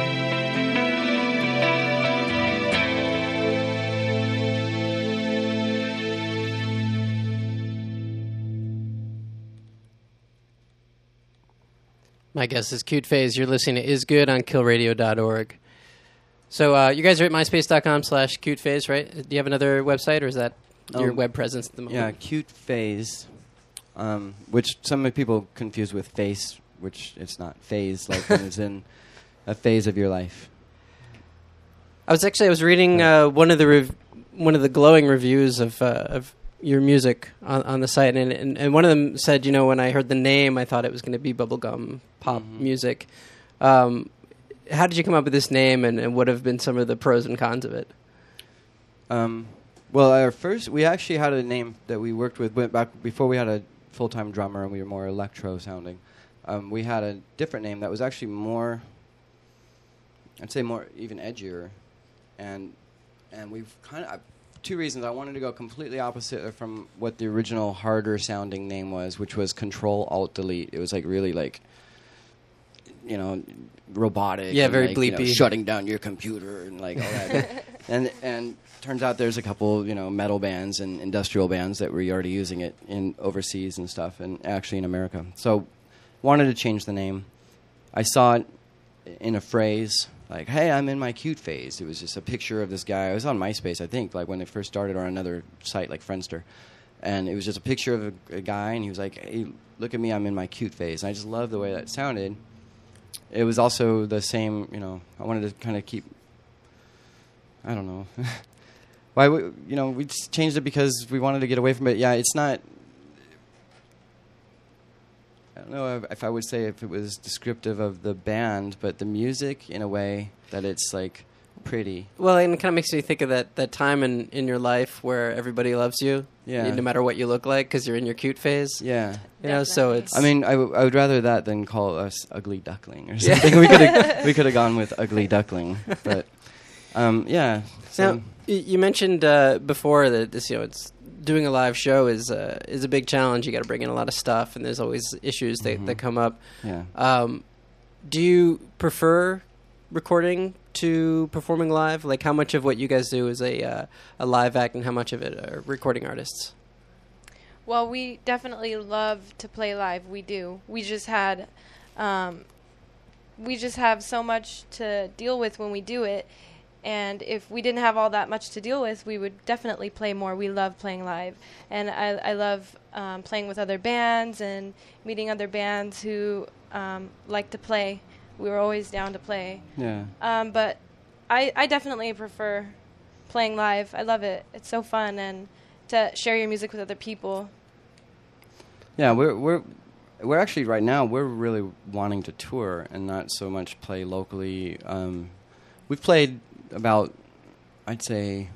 [SPEAKER 1] My guest is Cute Phase. You're listening to Is Good on kill radio dot org. So uh, you guys are at myspace.com slash cute phase, right? Do you have another website, or is that your
[SPEAKER 3] Um,
[SPEAKER 1] web presence at the moment?
[SPEAKER 3] Yeah, Cute Phase, um, which some people confuse with face, which it's not phase, like when it's in a phase of your life.
[SPEAKER 1] I was actually I was reading uh, one of the rev- one of the glowing reviews of uh, of your music on, on the site, and, and and one of them said, you know, when I heard the name, I thought it was going to be bubblegum pop
[SPEAKER 3] Mhm.
[SPEAKER 1] music. Um, how did you come up with this name, and, and what have been some of the pros and cons of it?
[SPEAKER 3] Um, well, our first, we actually had a name that we worked with went back before we had a full-time drummer and we were more electro sounding. Um, we had a different name that was actually more, I'd say more even edgier, and and we've kind of two reasons. I wanted to go completely opposite from what the original harder sounding name was, which was Control Alt Delete. It was like really like, you know, robotic.
[SPEAKER 1] Yeah,
[SPEAKER 3] and
[SPEAKER 1] very
[SPEAKER 3] like, you know,
[SPEAKER 1] bleepy.
[SPEAKER 3] shutting down your computer and like all that. and and turns out there's a couple, you know, metal bands and industrial bands that were already using it in overseas and stuff, and actually in America. So wanted to change the name. I saw it in a phrase like, hey, I'm in my cute phase. It was just a picture of this guy. I was on MySpace, I think, like when they first started, or another site like Friendster. And it was just a picture of a, a guy, and he was like, hey, look at me, I'm in my cute phase. And I just loved the way that sounded. It was also the same, you know, I wanted to kind of keep, I don't know. Why, we, you know, we just changed it because we wanted to get away from it. Yeah, it's not, I don't know if I would say if it was descriptive of the band, but the music in a way that it's like pretty.
[SPEAKER 1] Well, and it kind of makes me think of that, that time in, in your life where everybody loves you,
[SPEAKER 3] Yeah.
[SPEAKER 1] no matter what you look like, because you're in your cute phase.
[SPEAKER 3] Yeah.
[SPEAKER 1] You know, so
[SPEAKER 4] Definitely.
[SPEAKER 1] it's.
[SPEAKER 3] I mean, I, w- I would rather that than call us Ugly Duckling or something. we could have we could have gone with Ugly Duckling, but um, yeah. So
[SPEAKER 1] Now, y- you mentioned uh, before that this, you know, it's doing a live show is uh, is a big challenge. You got to bring in a lot of stuff, and there's always issues that,
[SPEAKER 3] Mhm.
[SPEAKER 1] that come up.
[SPEAKER 3] yeah.
[SPEAKER 1] Um, do you prefer recording to performing live? Like, how much of what you guys do is a uh, a live act, and how much of it are recording artists?
[SPEAKER 4] Well, we definitely love to play live. We do. We just had, um, we just have so much to deal with when we do it. And if we didn't have all that much to deal with, we would definitely play more. We love playing live. And I, I love um, playing with other bands and meeting other bands who um, like to play. We were always down to play.
[SPEAKER 3] Yeah.
[SPEAKER 4] Um, but I, I definitely prefer playing live. I love it. It's so fun, and to share your music with other people.
[SPEAKER 3] Yeah, we're we're we're actually right now we're really wanting to tour and not so much play locally. Um, we've played about, I'd say,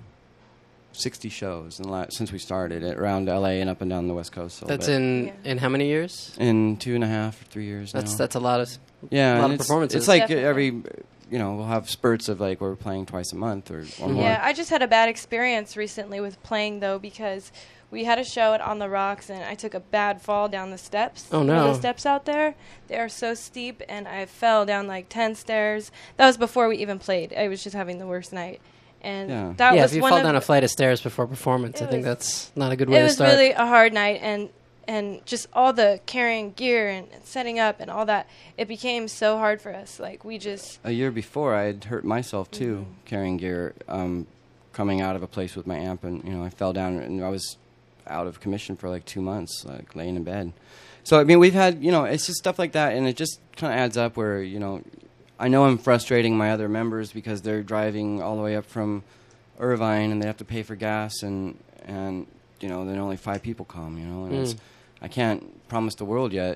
[SPEAKER 3] sixty shows in the la- since we started it, around L A and up and down the West Coast. a little
[SPEAKER 1] That's
[SPEAKER 3] bit.
[SPEAKER 1] in
[SPEAKER 4] Yeah.
[SPEAKER 1] in how many years?
[SPEAKER 3] in two and a half or three years.
[SPEAKER 1] That's
[SPEAKER 3] now.
[SPEAKER 1] that's a lot of
[SPEAKER 3] yeah,
[SPEAKER 1] a lot
[SPEAKER 3] and
[SPEAKER 1] of
[SPEAKER 3] it's,
[SPEAKER 1] performances.
[SPEAKER 3] It's like
[SPEAKER 4] Definitely.
[SPEAKER 3] every, you know, we'll have spurts of like we're playing twice a month or, or more.
[SPEAKER 4] Yeah, I just had a bad experience recently with playing, though, because we had a show at On the Rocks, and I took a bad fall down the steps.
[SPEAKER 1] Oh,
[SPEAKER 4] You know
[SPEAKER 1] no.
[SPEAKER 4] the steps out there? They are so steep, and I fell down like ten stairs. That was before we even played. I was just having the worst night. And
[SPEAKER 3] Yeah.
[SPEAKER 4] that
[SPEAKER 1] yeah,
[SPEAKER 4] was
[SPEAKER 1] if you
[SPEAKER 4] one
[SPEAKER 1] fall
[SPEAKER 4] of
[SPEAKER 1] down a flight of stairs before performance,
[SPEAKER 4] It
[SPEAKER 1] I think
[SPEAKER 4] was-
[SPEAKER 1] that's not a good way
[SPEAKER 4] it
[SPEAKER 1] to
[SPEAKER 4] was
[SPEAKER 1] start.
[SPEAKER 4] really a hard night, and and just all the carrying gear and setting up and all that, it became so hard for us. Like, we just,
[SPEAKER 3] A year before, I had hurt myself too
[SPEAKER 4] Mhm.
[SPEAKER 3] carrying gear, um, coming out of a place with my amp, and you know I fell down and I was out of commission for like two months, like laying in bed. So I mean, we've had, you know, it's just stuff like that, and it just kind of adds up. Where, you know, I know I'm frustrating my other members because they're driving all the way up from Irvine and they have to pay for gas, and and you know then only five people come, you know, and it's,
[SPEAKER 1] Mm.
[SPEAKER 3] I can't promise the world yet,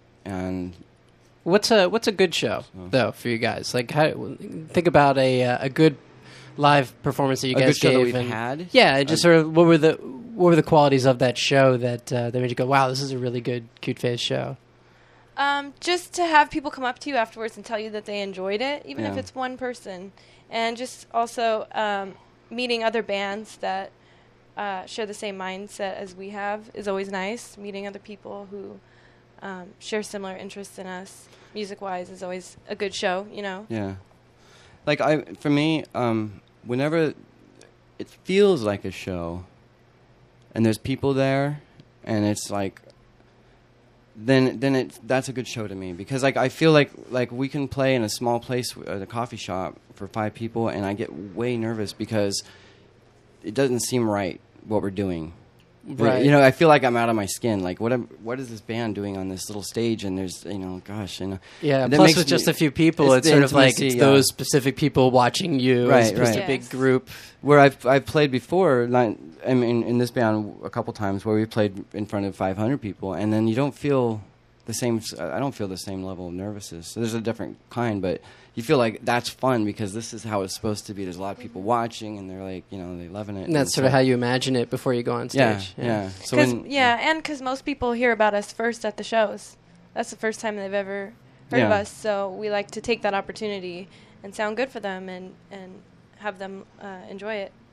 [SPEAKER 3] and
[SPEAKER 1] What's a what's a good show
[SPEAKER 3] So-
[SPEAKER 1] though for you guys? Like, how, think about a uh, a good live performance that you
[SPEAKER 3] a
[SPEAKER 1] guys
[SPEAKER 3] good show
[SPEAKER 1] gave.
[SPEAKER 3] that we've
[SPEAKER 1] and-
[SPEAKER 3] had.
[SPEAKER 1] Yeah, just
[SPEAKER 3] Uh,
[SPEAKER 1] sort of what were the what were the qualities of that show that uh, that made you go, wow, this is a really good Cute Phase show.
[SPEAKER 4] um, just to have people come up to you afterwards and tell you that they enjoyed it, even if
[SPEAKER 3] Yeah.
[SPEAKER 4] it's one person. And just also um, meeting other bands that uh, share the same mindset as we have is always nice. Meeting other people who um, share similar interests in us, music-wise, is always a good show, you know?
[SPEAKER 3] Yeah. Like I for me, um, whenever it feels like a show and there's people there and it's like then then it that's a good show to me, because like I feel like like we can play in a small place at a coffee shop for five people and I get way nervous because it doesn't seem right what we're doing.
[SPEAKER 1] Right.
[SPEAKER 3] You know, I feel like I'm out of my skin. Like, what am, what is this band doing on this little stage? And there's, you know, gosh, you know.
[SPEAKER 1] Yeah,
[SPEAKER 3] that
[SPEAKER 1] plus
[SPEAKER 3] makes
[SPEAKER 1] with just
[SPEAKER 3] me-
[SPEAKER 1] a few people,
[SPEAKER 3] it's
[SPEAKER 1] it's,
[SPEAKER 3] the
[SPEAKER 1] sort of like
[SPEAKER 3] intimacy,
[SPEAKER 1] it's
[SPEAKER 3] yeah.
[SPEAKER 1] those specific people watching you.
[SPEAKER 3] Right,
[SPEAKER 1] as opposed to
[SPEAKER 3] right.
[SPEAKER 1] a big
[SPEAKER 4] Yes.
[SPEAKER 1] group.
[SPEAKER 3] Where I've I've played before, like, I mean, in this band a couple times where we played in front of five hundred people, and then you don't feel the same. I don't feel the same level of nervousness. So there's a different kind, but you feel like that's fun because this is how it's supposed to be. There's a lot of people watching, and they're like, you know, they're loving it.
[SPEAKER 1] And that's sort of
[SPEAKER 3] so-
[SPEAKER 1] how you imagine it before you go on
[SPEAKER 3] Yeah,
[SPEAKER 1] stage.
[SPEAKER 3] yeah. So
[SPEAKER 4] Cause,
[SPEAKER 3] when,
[SPEAKER 4] yeah, and because most people hear about us first at the shows. That's the first time they've ever heard of
[SPEAKER 3] Yeah.
[SPEAKER 4] us, so we like to take that opportunity and sound good for them and, and have them uh, enjoy it.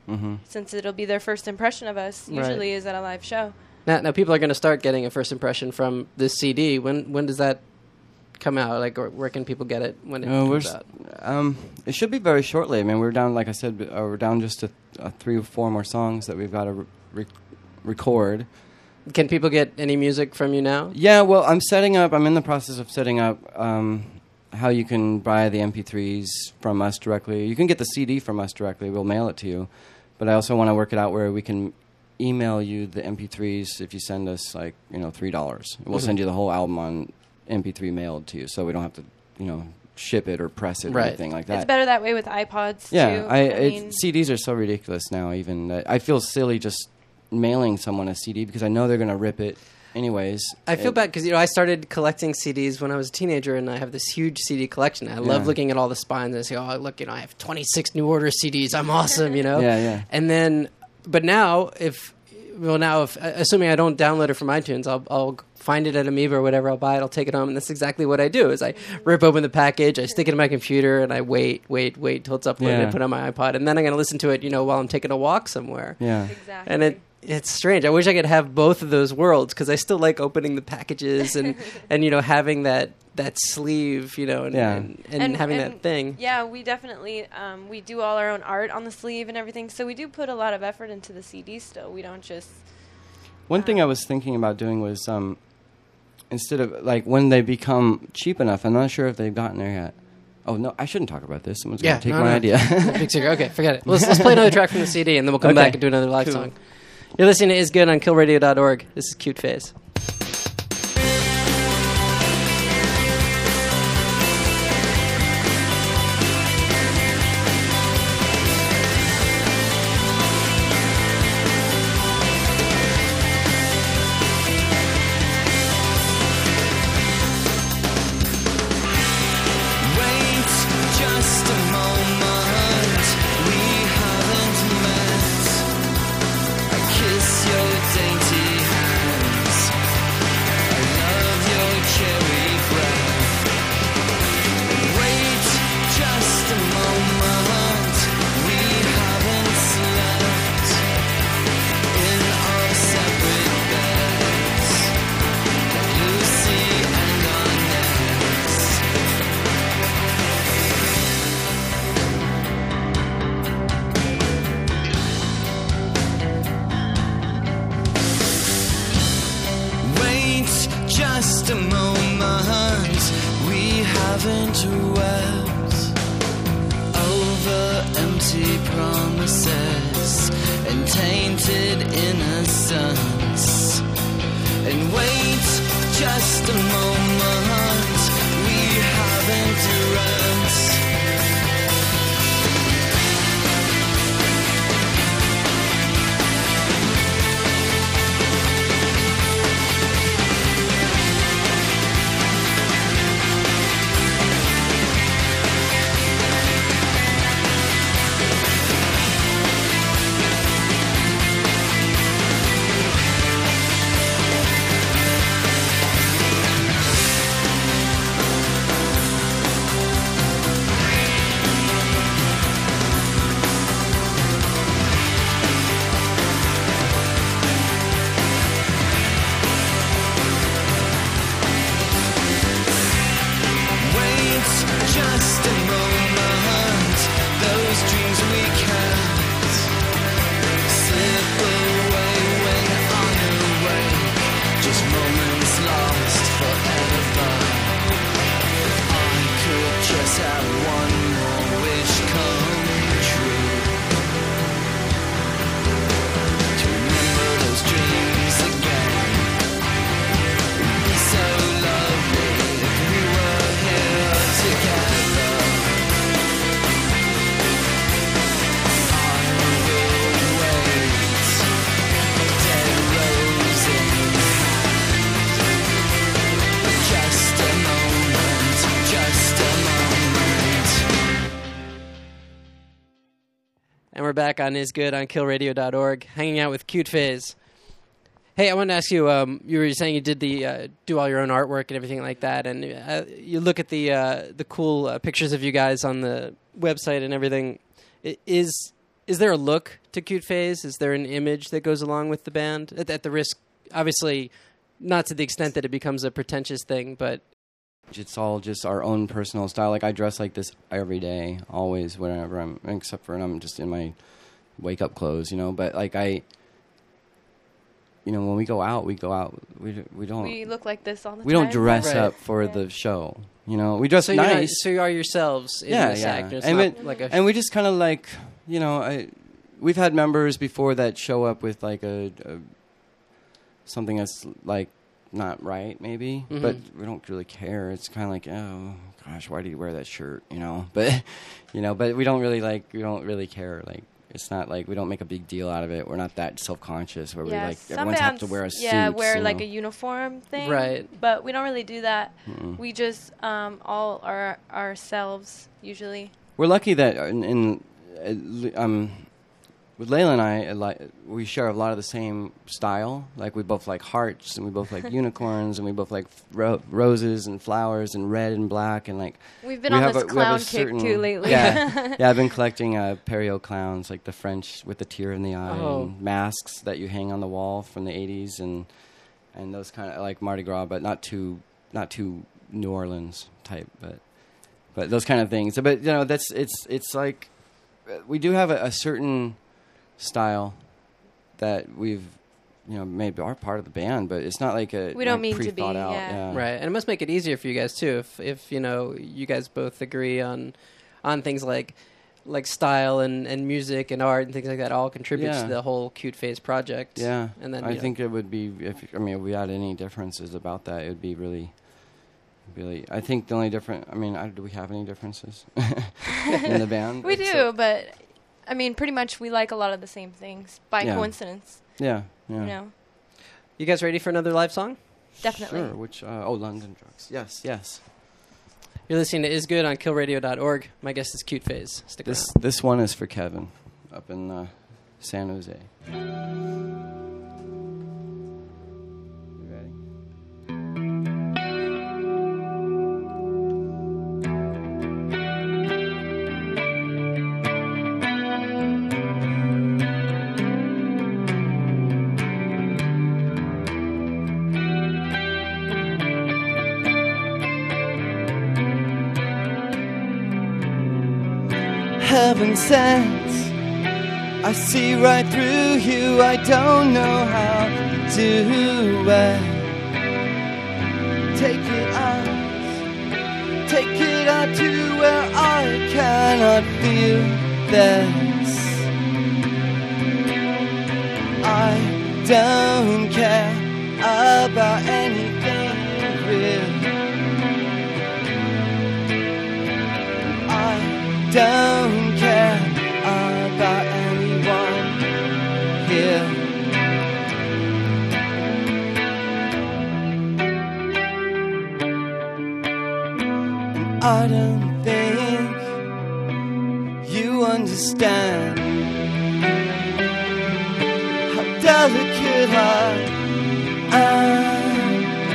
[SPEAKER 3] Mm-hmm.
[SPEAKER 4] since it'll be their first impression of us.
[SPEAKER 1] Right.
[SPEAKER 4] Usually is at a live show.
[SPEAKER 1] Now, now people are going to start getting a first impression from this C D. When when does that come out? Like, or where can people get it when it
[SPEAKER 3] Uh, we're
[SPEAKER 1] comes
[SPEAKER 3] s-
[SPEAKER 1] out?
[SPEAKER 3] Um, it should be very shortly. I mean, we're down, like I said, uh, we're down just to uh, three or four more songs that we've got to re- re- record.
[SPEAKER 1] Can people get any music from you now?
[SPEAKER 3] Yeah, well, I'm setting up, I'm in the process of setting up um, how you can buy the M P threes from us directly. You can get the C D from us directly. We'll mail it to you. But I also want to work it out where we can email you the M P threes if you send us, like, you know, three dollars. We'll
[SPEAKER 1] Mhm.
[SPEAKER 3] send you the whole album on M P three mailed to you, so we don't have to, you know, ship it or press it or
[SPEAKER 1] Right.
[SPEAKER 3] anything like that.
[SPEAKER 4] It's better that way with iPods
[SPEAKER 3] Yeah,
[SPEAKER 4] too.
[SPEAKER 3] I, it,
[SPEAKER 4] mean,
[SPEAKER 3] C Ds are so ridiculous now. Even that I feel silly just mailing someone a C D because I know they're going to rip it anyways.
[SPEAKER 1] I feel
[SPEAKER 3] It-
[SPEAKER 1] bad because, you know, I started collecting C Ds when I was a teenager, and I have this huge C D collection. I love
[SPEAKER 3] Yeah.
[SPEAKER 1] looking at all the spines and I say, oh, look, you know, I have twenty-six New Order C Ds. I'm awesome, you know?
[SPEAKER 3] Yeah, yeah.
[SPEAKER 1] And then, but now, if, well, now, if assuming I don't download it from iTunes, I'll, I'll find it at Amoeba or whatever, I'll buy it, I'll take it home, and that's exactly what I do, is I rip open the package, I stick it in my computer, and I wait, wait, wait till it's uploaded
[SPEAKER 3] Yeah.
[SPEAKER 1] and put it on my iPod, and then I'm going to listen to it, you know, while I'm taking a walk somewhere.
[SPEAKER 3] Yeah.
[SPEAKER 4] exactly.
[SPEAKER 1] And it it's strange. I wish I could have both of those worlds because I still like opening the packages and, and you know, having that, that sleeve, you know, and,
[SPEAKER 3] Yeah.
[SPEAKER 1] and, and, having that thing.
[SPEAKER 4] Yeah, we definitely um, we do all our own art on the sleeve and everything. So we do put a lot of effort into the C D still. We don't just
[SPEAKER 3] One thing I was thinking about doing was um, instead of, like, when they become cheap enough, I'm not sure if they've gotten there yet. Oh, no, I shouldn't talk about this. Someone's
[SPEAKER 1] Yeah,
[SPEAKER 3] going to take
[SPEAKER 1] no,
[SPEAKER 3] my
[SPEAKER 1] no.
[SPEAKER 3] idea.
[SPEAKER 1] Big secret. Okay, forget it. Let's, let's play another track from the C D, and then we'll come
[SPEAKER 3] Okay.
[SPEAKER 1] back and do another live
[SPEAKER 3] Cool.
[SPEAKER 1] song. You're listening to Is Good on kill radio dot org. This is Cute Phase.
[SPEAKER 2] Wait just a moment, we haven't met. I kiss your dainty hands, I love your cherry breath. Wait just a moment, we haven't slept in our separate beds, Lucy and Ernest. Wait just a moment, we haven't wept over empty promises and tainted innocence. And wait just a moment, we haven't dreamt. Wait just a moment, those dreams we can't slip away when unawake, just moments lost forever. I could just have one more wish come true, to remember those dreams again. It'd be so lovely if we were here together. I will wait, dead rose in hand. Just a moment, just a moment.
[SPEAKER 1] And we're back on Is Good on kill radio dot org, hanging out with Cute Phase. Hey, I wanted to ask you, um, you were saying you did the, uh, do all your own artwork and everything like that, and uh, you look at the uh, the cool uh, pictures of you guys on the website and everything. I- Is is there a look to Cute Phase? Is there an image that goes along with the band? At, at the risk, obviously, not to the extent that it becomes a pretentious thing, but
[SPEAKER 3] It's all just our own personal style. Like I dress like this every day, always, whenever I'm, except for when I'm just in my wake up clothes, you know. But like I, you know, when we go out, we go out. We we don't
[SPEAKER 4] We look like this all the
[SPEAKER 3] we
[SPEAKER 4] time.
[SPEAKER 3] don't dress
[SPEAKER 1] Right.
[SPEAKER 3] up for
[SPEAKER 4] Yeah.
[SPEAKER 3] the show. You know, we dress
[SPEAKER 1] so you're not-
[SPEAKER 3] nice.
[SPEAKER 1] so you are yourselves in
[SPEAKER 3] Yeah,
[SPEAKER 1] this
[SPEAKER 3] yeah.
[SPEAKER 1] act. It's
[SPEAKER 3] And
[SPEAKER 1] not
[SPEAKER 3] it-
[SPEAKER 1] like a
[SPEAKER 3] And we just kind of like, you know, I, we've had members before that show up with like a, a something that's like not right, maybe,
[SPEAKER 1] Mhm.
[SPEAKER 3] but we don't really care. It's kind of like, oh gosh, why do you wear that shirt? You know, but you know, but we don't really like, we don't really care. Like, it's not like we don't make a big deal out of it. We're not that self conscious where
[SPEAKER 4] Yeah,
[SPEAKER 3] we like
[SPEAKER 4] some
[SPEAKER 3] everyone's have to
[SPEAKER 4] bands,
[SPEAKER 3] wear a suit.
[SPEAKER 4] yeah, wear
[SPEAKER 3] you
[SPEAKER 4] like
[SPEAKER 3] know?
[SPEAKER 4] a uniform thing,
[SPEAKER 1] Right.
[SPEAKER 4] But we don't really do that.
[SPEAKER 3] Mm-mm.
[SPEAKER 4] We just um, all are ourselves usually.
[SPEAKER 3] We're lucky that in, in uh, um, with Layla and I, uh, like, we share a lot of the same style. Like we both like hearts, and we both like unicorns, and we both like ro- roses and flowers and red and black, and like
[SPEAKER 4] We've been
[SPEAKER 3] we
[SPEAKER 4] on
[SPEAKER 3] have
[SPEAKER 4] this
[SPEAKER 3] a- we have a
[SPEAKER 4] clown kick
[SPEAKER 3] certain-
[SPEAKER 4] too lately.
[SPEAKER 3] Yeah, yeah. I've been collecting uh, Perio clowns, like the French with the tear in the eye,
[SPEAKER 1] Oh.
[SPEAKER 3] and masks that you hang on the wall from the eighties, and and those kind of like Mardi Gras, but not too not too New Orleans type, but but those kind of things. But you know, that's it's it's like uh, we do have a, a certain style that we've you know made our part of the band, but it's not like a
[SPEAKER 4] We don't
[SPEAKER 3] like
[SPEAKER 4] mean to be,
[SPEAKER 3] pre-thought out.
[SPEAKER 4] yeah.
[SPEAKER 1] right, and it must make it easier for you guys too. If if you know you guys both agree on on things like like style and, and music and art and things like that all contributes
[SPEAKER 3] Yeah.
[SPEAKER 1] to the whole Cute Phase project.
[SPEAKER 3] Yeah,
[SPEAKER 1] and then
[SPEAKER 3] I
[SPEAKER 1] you know,
[SPEAKER 3] think it would be if I mean if we had any differences about that, it would be really, really. I think the only different. I mean, I, do we have any differences in the band?
[SPEAKER 4] We do,
[SPEAKER 3] Except-
[SPEAKER 4] but I mean, pretty much we like a lot of the same things by
[SPEAKER 3] Yeah.
[SPEAKER 4] coincidence.
[SPEAKER 3] Yeah, yeah.
[SPEAKER 4] You know,
[SPEAKER 1] you guys ready for another live song?
[SPEAKER 4] definitely.
[SPEAKER 3] Sure. Which? Uh, oh, London Drugs. Yes, yes.
[SPEAKER 1] You're listening to Is Good on kill radio dot org. My guest is Cute Phase. Stick
[SPEAKER 3] This
[SPEAKER 1] around.
[SPEAKER 3] this one is for Kevin, up in uh, San Jose. You ready?
[SPEAKER 5] Heaven sent, I see right through you. I don't know how to do it. Take it out, take it out to where I cannot feel this. I don't care about anything real. I don't care about anyone here. And I don't think you understand how delicate I am.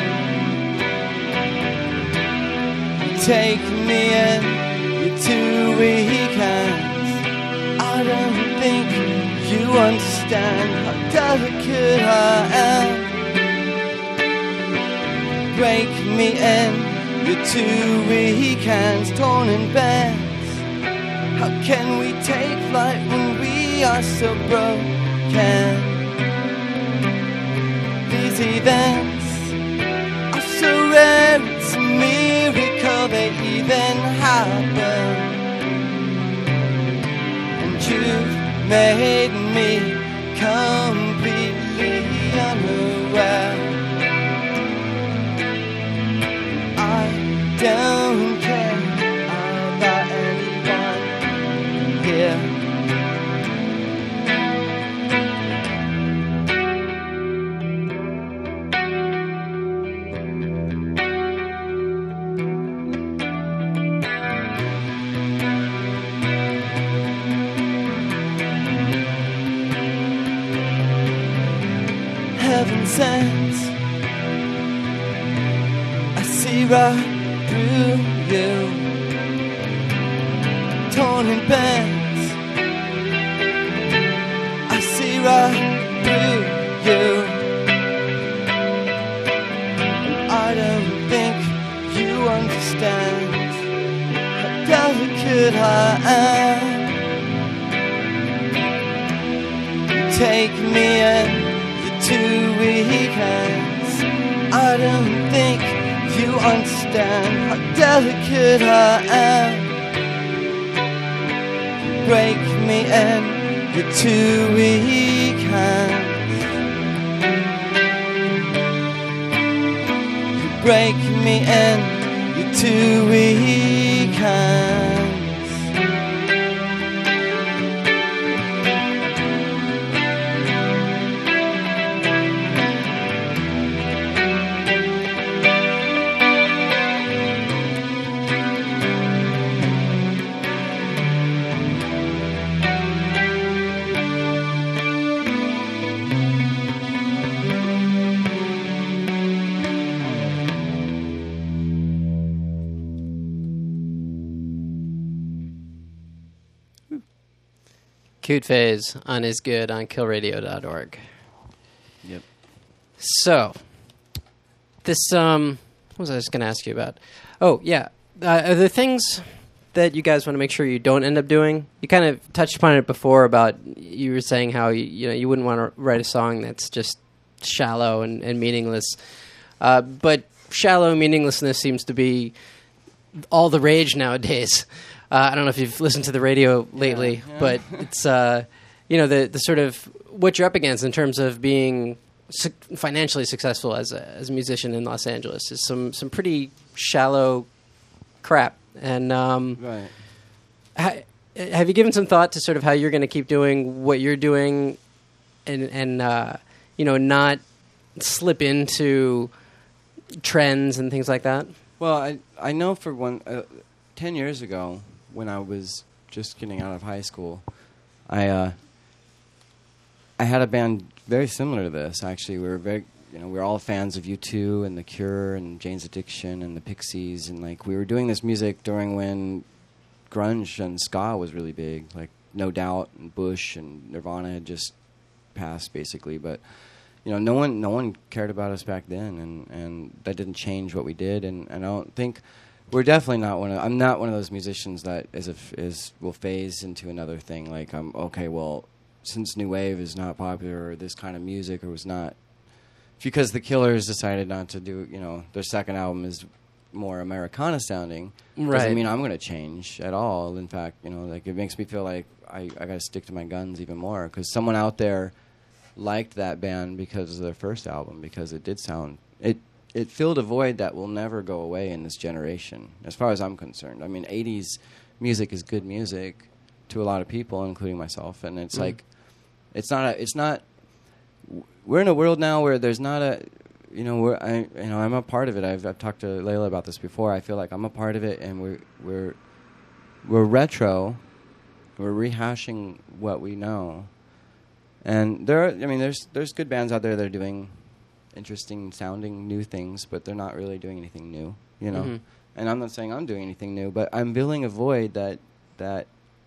[SPEAKER 5] You take me in your two weekends. I don't think you understand how delicate I am. Break me in your two weekends, torn in beds. How can we take flight when we are so broken? These events are so rare, it's a miracle they even happen. And you've made me completely unaware. I don't care about anyone here. Heaven sent, I see right through you. Torn in bends, right through you. And I don't think you understand how delicate I am. You take me in your two weekends. I don't think you understand how delicate I am. Break me in your two weak hands. You break me in your two weak hands.
[SPEAKER 1] Cute Phase on Is Good on kill radio dot org.
[SPEAKER 3] Yep.
[SPEAKER 1] So, this, um, what was I just going to ask you about? Oh, yeah. Uh, are there things that you guys want to make sure you don't end up doing? You kind of touched upon it before about, you were saying how, you, you know, you wouldn't want to write a song that's just shallow and, and meaningless. Uh, but shallow meaninglessness seems to be all the rage nowadays. Uh, I don't know if you've listened to the radio lately,
[SPEAKER 3] yeah, yeah.
[SPEAKER 1] but it's, uh, you know, the, the sort of what you're up against in terms of being su- financially successful as a, as a musician in Los Angeles is some, some pretty shallow crap. And um,
[SPEAKER 3] Right.
[SPEAKER 1] ha- have you given some thought to sort of how you're going to keep doing what you're doing and, and uh, you know, not slip into trends and things like that?
[SPEAKER 3] Well, I I know for one, uh, ten years ago, when I was just getting out of high school, I uh, I had a band very similar to this. Actually, we were very, you know, we were all fans of U two and The Cure and Jane's Addiction and the Pixies, and like we were doing this music during when grunge and ska was really big, like No Doubt and Bush and Nirvana had just passed basically, but you know, no one no one cared about us back then, and, and that didn't change what we did, and, and I don't think. We're definitely not one of. I'm not one of those musicians that is a f is will phase into another thing. Like I'm okay. Well, since new wave is not popular, or this kind of music, or was not, because the Killers decided not to do. You know, their second album is more Americana sounding.
[SPEAKER 1] Right.
[SPEAKER 3] Doesn't mean I'm going to change at all. In fact, you know, like it makes me feel like I I got to stick to my guns even more because someone out there liked that band because of their first album because it did sound it. It filled a void that will never go away in this generation, as far as I'm concerned. I mean, eighties music is good music to a lot of people, including myself, and it's mm. like, it's not. A, it's not. We're in a world now where there's not a, you know, we're I, you know, I'm a part of it. I've I've talked to Layla about this before. I feel like I'm a part of it, and we're we're we're retro. We're rehashing what we know, and there. Are, I mean, there's there's good bands out there that are doing interesting sounding new things, but they're not really doing anything new, you know. Mm-hmm. And I'm not saying I'm doing anything new, but I'm filling a void that that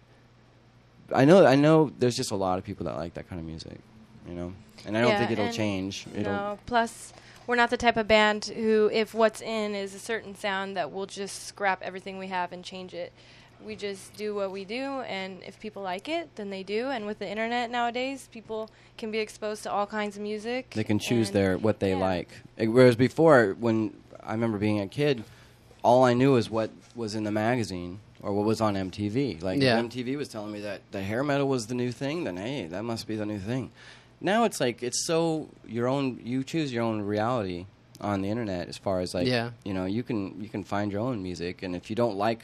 [SPEAKER 3] I know I know there's just a lot of people that like that kind of music, you know. And I don't
[SPEAKER 4] yeah,
[SPEAKER 3] think it'll change. It'll
[SPEAKER 4] no, plus we're not the type of band who, if what's in is a certain sound, that we'll just scrap everything we have and change it. We just do what we do, and if people like it, then they do. And with the internet nowadays, people can be exposed to all kinds of music.
[SPEAKER 3] They can choose
[SPEAKER 4] and
[SPEAKER 3] their what they
[SPEAKER 4] yeah.
[SPEAKER 3] like. It, whereas before, when I remember being a kid, all I knew was what was in the magazine or what was on M T V. Like
[SPEAKER 1] yeah.
[SPEAKER 3] if M T V was telling me that the hair metal was the new thing, then hey, that must be the new thing. Now it's like it's so your own. You choose your own reality on the internet. As far as like
[SPEAKER 1] yeah.
[SPEAKER 3] you know, you can you can find your own music, and if you don't like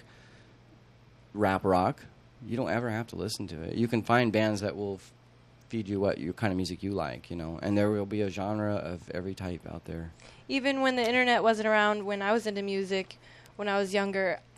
[SPEAKER 3] rap rock, you don't ever have to listen to it. You can find bands that will f feed you what your kind of music you like, you know, and there will be a genre of every type out there.
[SPEAKER 4] Even when the internet wasn't around, when I was into music, when I was younger,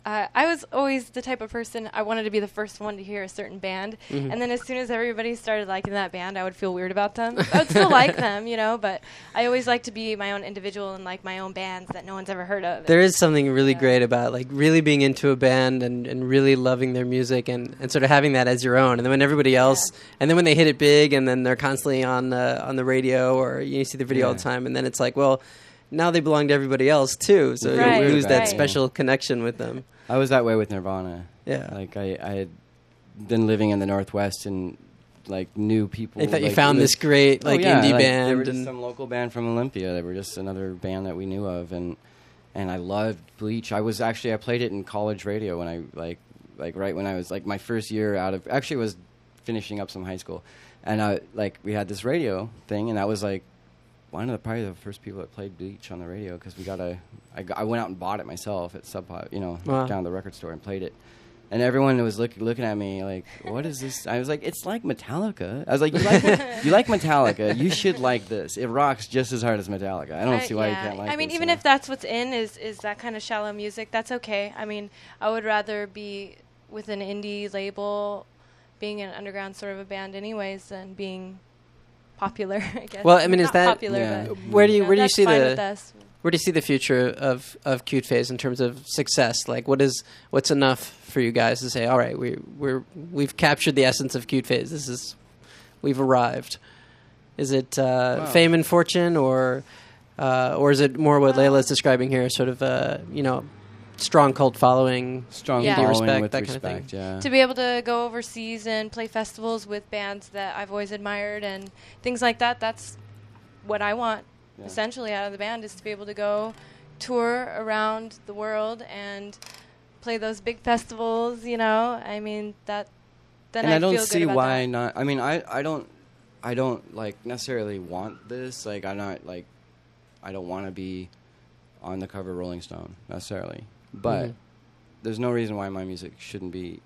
[SPEAKER 4] uh, I was always the type of person I wanted to be the first one to hear a certain band,
[SPEAKER 1] Mhm.
[SPEAKER 4] and then as soon as everybody started liking that band, I would feel weird about them. I would still like them, you know, but I always like to be my own individual and like my own bands that no one's ever heard of.
[SPEAKER 1] There is something really
[SPEAKER 4] Yeah.
[SPEAKER 1] great about like really being into a band and, and really loving their music and, and sort of having that as your own. And then when everybody else, and then when they hit it big, and then they're constantly on the on the radio or you see the video all
[SPEAKER 3] Yeah.
[SPEAKER 1] the time, and then it's like, well, now they belong to everybody else too. So
[SPEAKER 4] Right,
[SPEAKER 1] you lose that
[SPEAKER 4] right.
[SPEAKER 1] special connection with them.
[SPEAKER 3] I was that way with Nirvana.
[SPEAKER 1] Yeah.
[SPEAKER 3] Like I, I had been living in the Northwest and like knew people.
[SPEAKER 1] I thought you
[SPEAKER 3] like,
[SPEAKER 1] found
[SPEAKER 3] it was-
[SPEAKER 1] this great like
[SPEAKER 3] oh, yeah,
[SPEAKER 1] indie
[SPEAKER 3] like,
[SPEAKER 1] band.
[SPEAKER 3] They were just
[SPEAKER 1] and
[SPEAKER 3] some local band from Olympia. They were just another band that we knew of, and and I loved Bleach. I was actually I played it in college radio when I like like right when I was like my first year out of actually was finishing up some high school, and I like we had this radio thing, and that was like one of the probably the first people that played Bleach on the radio because we got a I, got, I went out and bought it myself at Sub Pop, you know,
[SPEAKER 1] Wow.
[SPEAKER 3] down at the record store and played it. And everyone was look, looking at me like, "What is this?" I was like, "It's like Metallica." I was like, "You like you like Metallica? You should like this. It rocks just as hard as Metallica." I don't
[SPEAKER 4] I-
[SPEAKER 3] see why you
[SPEAKER 4] yeah.
[SPEAKER 3] can't like.
[SPEAKER 4] I mean,
[SPEAKER 3] this,
[SPEAKER 4] even
[SPEAKER 3] you know?
[SPEAKER 4] if that's what's in is is that kind of shallow music, that's okay. I mean, I would rather be with an indie label, being an underground sort of a band, anyways, than being popular. I guess.
[SPEAKER 1] Well, I mean, is
[SPEAKER 4] Not
[SPEAKER 1] that-
[SPEAKER 4] popular?
[SPEAKER 3] Yeah.
[SPEAKER 4] But,
[SPEAKER 1] where do you
[SPEAKER 4] know,
[SPEAKER 1] where do you
[SPEAKER 4] that's
[SPEAKER 1] see
[SPEAKER 4] fine with
[SPEAKER 1] the
[SPEAKER 4] us.
[SPEAKER 1] where do you see the future of, of Cute Phase in terms of success? Like, what is what's enough for you guys to say? All right, we we're we've captured the essence of Cute Phase. This is we've arrived. Is it uh,
[SPEAKER 3] Wow.
[SPEAKER 1] fame and fortune, or uh, or is it more what
[SPEAKER 4] Well-
[SPEAKER 1] Layla's describing here? Sort of a you know strong cult following.
[SPEAKER 3] strong
[SPEAKER 4] Yeah.
[SPEAKER 3] following
[SPEAKER 1] Respect,
[SPEAKER 3] with
[SPEAKER 1] that kind of thing.
[SPEAKER 3] respect. Yeah.
[SPEAKER 4] To be able to go overseas and play festivals with bands that I've always admired and things like that, that's what I want
[SPEAKER 3] Yeah.
[SPEAKER 4] essentially out of the band, is to be able to go tour around the world and play those big festivals, you know. I mean, that then
[SPEAKER 3] and
[SPEAKER 4] I
[SPEAKER 3] I don't
[SPEAKER 4] feel good
[SPEAKER 3] see
[SPEAKER 4] about
[SPEAKER 3] why
[SPEAKER 4] that.
[SPEAKER 3] not. I mean, I, I don't I don't like necessarily want this. Like I'm not like I don't want to be on the cover of Rolling Stone necessarily, but
[SPEAKER 1] Mhm.
[SPEAKER 3] there's no reason why my music shouldn't be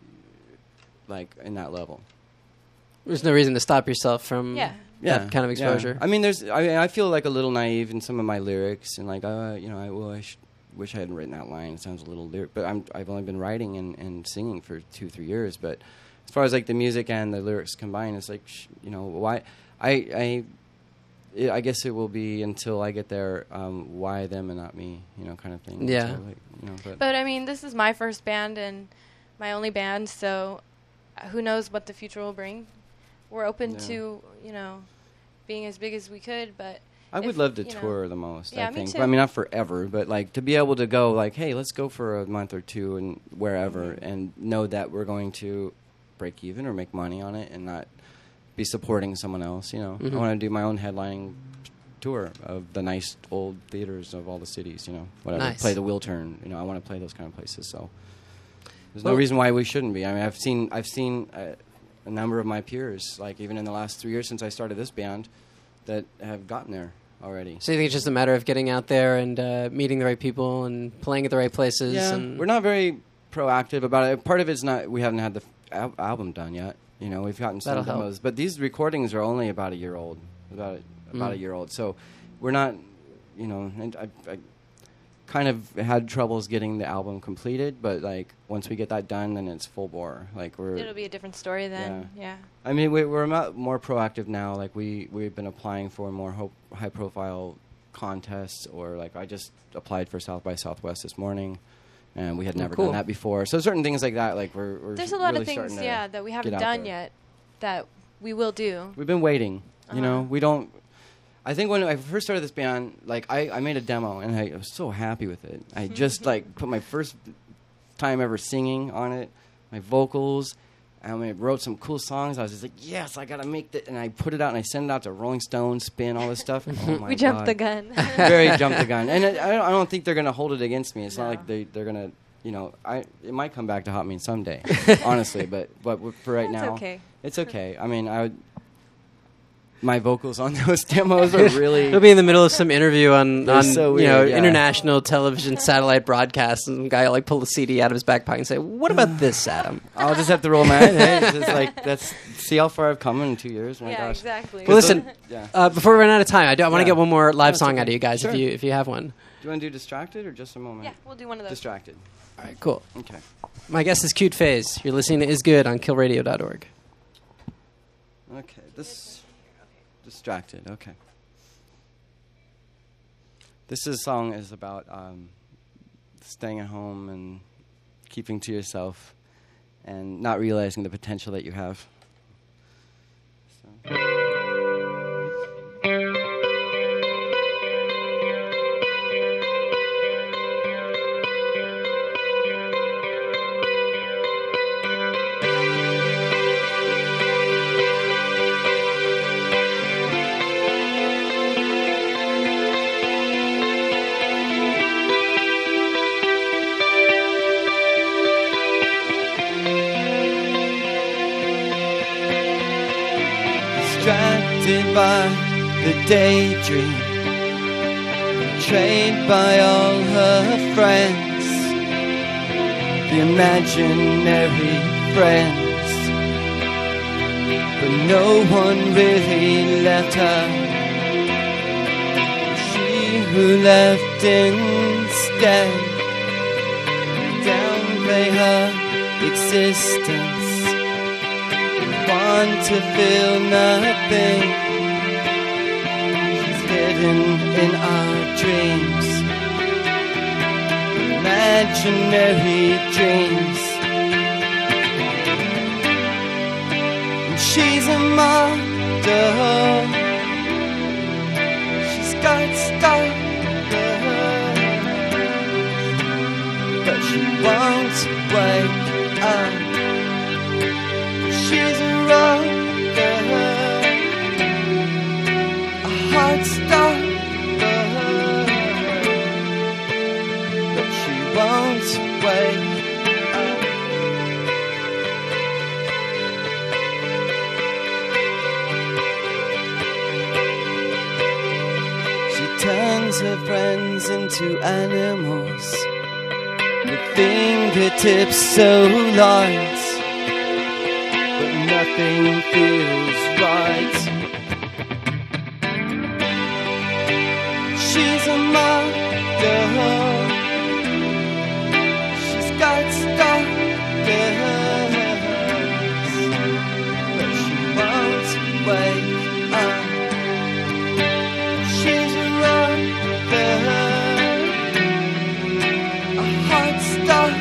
[SPEAKER 3] like in that level.
[SPEAKER 1] There's no reason to stop yourself from
[SPEAKER 4] Yeah.
[SPEAKER 1] that kind of
[SPEAKER 3] yeah.
[SPEAKER 1] exposure.
[SPEAKER 3] I mean, there's I I feel like a little naive in some of my lyrics, and like uh you know I well I sh- wish I hadn't written that line. It sounds a little lyric, but I'm I've only been writing and, and singing for two three years. But as far as like the music and the lyrics combined, it's like sh- you know why I I. It, I guess it will be until I get there. Um, why them and not me? You know, kind of thing.
[SPEAKER 1] Yeah.
[SPEAKER 3] So, like, you know, but,
[SPEAKER 4] But I mean, this is my first band and my only band, so uh, who knows what the future will bring. We're open
[SPEAKER 3] Yeah.
[SPEAKER 4] to, you know, being as big as we could, but
[SPEAKER 3] I would
[SPEAKER 4] if,
[SPEAKER 3] love to
[SPEAKER 4] you know-
[SPEAKER 3] tour the most.
[SPEAKER 4] Yeah,
[SPEAKER 3] I
[SPEAKER 4] me
[SPEAKER 3] think.
[SPEAKER 4] too.
[SPEAKER 3] But, I mean, not forever, but like to be able to go, like, hey, let's go for a month or two and wherever,
[SPEAKER 4] Mhm.
[SPEAKER 3] and know that we're going to break even or make money on it, and not be supporting someone else. You know,
[SPEAKER 1] Mhm.
[SPEAKER 3] I want to do my own headlining tour of the nice old theaters of all the cities. You know, whatever.
[SPEAKER 1] Nice.
[SPEAKER 3] Play the Wiltern. You know, I want to play those kind of places. So there's
[SPEAKER 1] Well-
[SPEAKER 3] no reason why we shouldn't be. I mean, I've seen I've seen uh, a number of my peers, like even in the last three years since I started this band, that have gotten there already.
[SPEAKER 1] So you think it's just a matter of getting out there and uh, meeting the right people and playing at the right places?
[SPEAKER 3] Yeah,
[SPEAKER 1] and
[SPEAKER 3] we're not very proactive about it. Part of it's not we haven't had the f- al- album done yet. You know, we've gotten some
[SPEAKER 1] That'll help.
[SPEAKER 3] demos, but these recordings are only about a year old. About about
[SPEAKER 1] Mm.
[SPEAKER 3] a year old, so we're not. You know, and I, I kind of had troubles getting the album completed, but like once we get that done, then it's full bore. Like we're.
[SPEAKER 4] it'll be a different story then. Yeah.
[SPEAKER 3] I mean, we, we're mo- more proactive now. Like we we've been applying for more ho- high profile contests, or like I just applied for South by Southwest this morning, and we had
[SPEAKER 1] Oh,
[SPEAKER 3] never
[SPEAKER 1] cool.
[SPEAKER 3] done that before. So certain things like that, like we're, we're
[SPEAKER 4] There's a lot
[SPEAKER 3] really
[SPEAKER 4] of things,
[SPEAKER 3] starting to
[SPEAKER 4] yeah, that we haven't
[SPEAKER 3] get out
[SPEAKER 4] done
[SPEAKER 3] there.
[SPEAKER 4] yet that we will do.
[SPEAKER 3] We've been waiting. You know,
[SPEAKER 4] Uh-huh.
[SPEAKER 3] we don't. I think when I first started this band, like I, I made a demo and I was so happy with it. I just like put my first time ever singing on it, my vocals. And I wrote some cool songs. I was just like, yes, I gotta make that. And I put it out and I sent it out to Rolling Stone, Spin, all this stuff. Oh my
[SPEAKER 4] We jumped
[SPEAKER 3] God.
[SPEAKER 4] the gun.
[SPEAKER 3] Very jumped the gun. And it, I, don't, I don't think they're gonna hold it against me. It's not
[SPEAKER 4] No.
[SPEAKER 3] like they they're gonna, you know, I it might come back to haunt me someday, honestly. But but for right
[SPEAKER 4] That's
[SPEAKER 3] now,
[SPEAKER 4] okay.
[SPEAKER 3] it's okay. I mean, I would. my vocals on those demos are really.
[SPEAKER 1] He'll be in the middle of some interview on,
[SPEAKER 3] They're
[SPEAKER 1] on
[SPEAKER 3] so
[SPEAKER 1] you know
[SPEAKER 3] weird, yeah.
[SPEAKER 1] international television satellite broadcast, and some guy will like pull the C D out of his back pocket and say, "What about this, Adam?"
[SPEAKER 3] I'll just have to roll my eyes. Hey, it's just like that's see how far I've come in two years. My
[SPEAKER 4] yeah,
[SPEAKER 3] gosh.
[SPEAKER 4] exactly.
[SPEAKER 1] Well, listen.
[SPEAKER 3] Yeah.
[SPEAKER 1] Uh, before we run out of time, I do. I want to
[SPEAKER 3] Yeah.
[SPEAKER 1] get one more live
[SPEAKER 3] That's
[SPEAKER 1] song
[SPEAKER 3] okay.
[SPEAKER 1] out of you guys,
[SPEAKER 3] Sure.
[SPEAKER 1] if you if you have one.
[SPEAKER 3] Do you want to do distracted or just a moment?
[SPEAKER 4] Yeah, we'll do one of those.
[SPEAKER 3] Distracted.
[SPEAKER 1] All right, cool.
[SPEAKER 3] Okay.
[SPEAKER 1] My guest is Cute Phase. You're listening to Is Good on kill radio dot org.
[SPEAKER 3] Okay. This distracted. Okay. This is song is about um, staying at home and keeping to yourself and not realizing the potential that you have. So. Distracted by the daydream, betrayed by all her friends, the imaginary friends, but no one really left her. She who left instead, downplay her existence, want to feel nothing. She's hidden in our dreams, imaginary dreams. And she's a model. She's got stalkers, but she won't wake up. She's a rocker, a heart stopper, but she won't wake up. She turns her friends into animals, with fingertips so light. Nothing feels right. She's a model. She's got stalkers, but she won't wake up. She's a rocker, a heart stopper.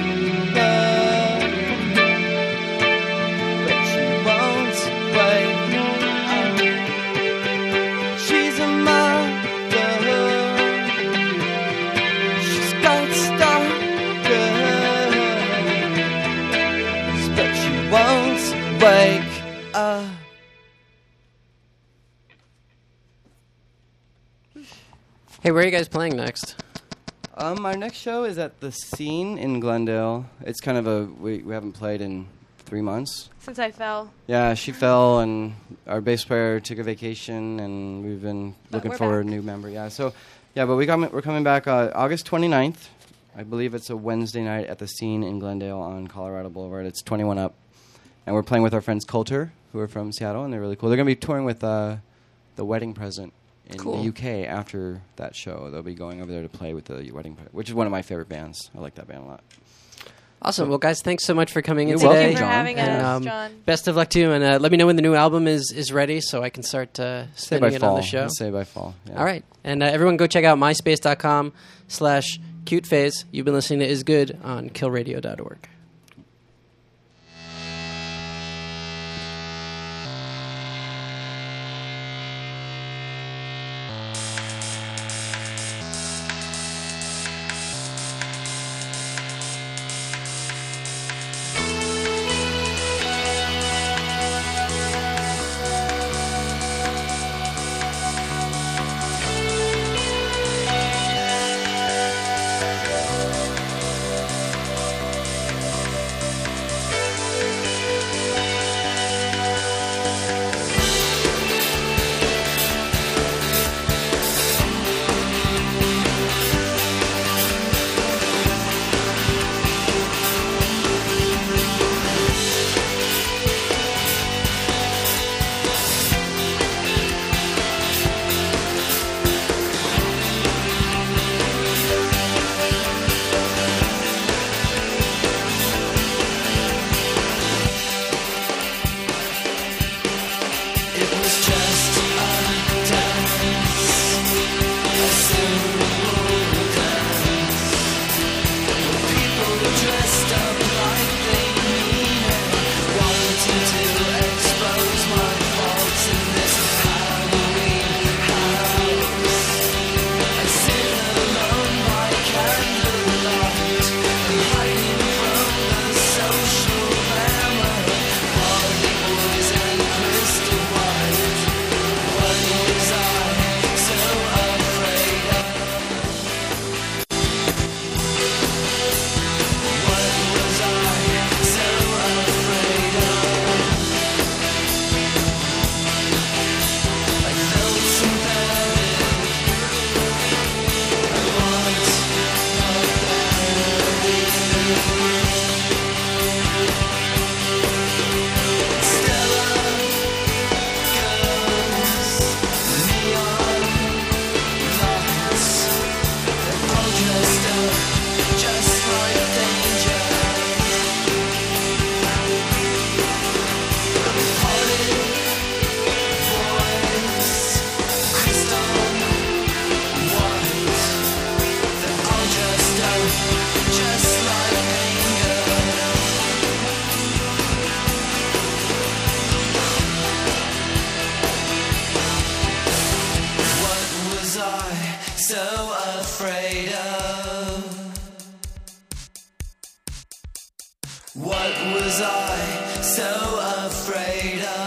[SPEAKER 3] Wake up.
[SPEAKER 1] Hey, where are you guys playing next?
[SPEAKER 3] Um, our next show is at the Scene in Glendale. It's kind of a we, we haven't played in three months.
[SPEAKER 4] Since I fell.
[SPEAKER 3] Yeah, she fell, and our bass player took a vacation, and we've been
[SPEAKER 4] But
[SPEAKER 3] looking
[SPEAKER 4] we're
[SPEAKER 3] for a
[SPEAKER 4] back.
[SPEAKER 3] new member. Yeah, so yeah, but we come, we're coming back uh, August twenty-ninth. I believe it's a Wednesday night at the Scene in Glendale on Colorado Boulevard. It's twenty-one up. And we're playing with our friends Coulter, who are from Seattle, and they're really cool. They're going to be touring with uh, The Wedding Present in
[SPEAKER 1] Cool.
[SPEAKER 3] the U K after that show. They'll be going over there to play with The Wedding Present, which is one of my favorite bands. I like that band a lot.
[SPEAKER 1] Awesome. Well, guys, thanks so much for coming in
[SPEAKER 3] You're
[SPEAKER 1] today.
[SPEAKER 3] welcome,
[SPEAKER 4] Thank you for
[SPEAKER 3] John.
[SPEAKER 4] having
[SPEAKER 1] And,
[SPEAKER 4] us,
[SPEAKER 1] um,
[SPEAKER 4] John.
[SPEAKER 1] Best of luck to you, and uh, let me know when the new album is, is ready so I can start uh,
[SPEAKER 3] Say
[SPEAKER 1] spinning
[SPEAKER 3] by
[SPEAKER 1] it
[SPEAKER 3] fall.
[SPEAKER 1] on the show.
[SPEAKER 3] Say by fall. Yeah.
[SPEAKER 1] All right. And uh, everyone go check out myspace.com slash cutephase. You've been listening to Is Good on kill radio dot org.
[SPEAKER 2] What was I so afraid of?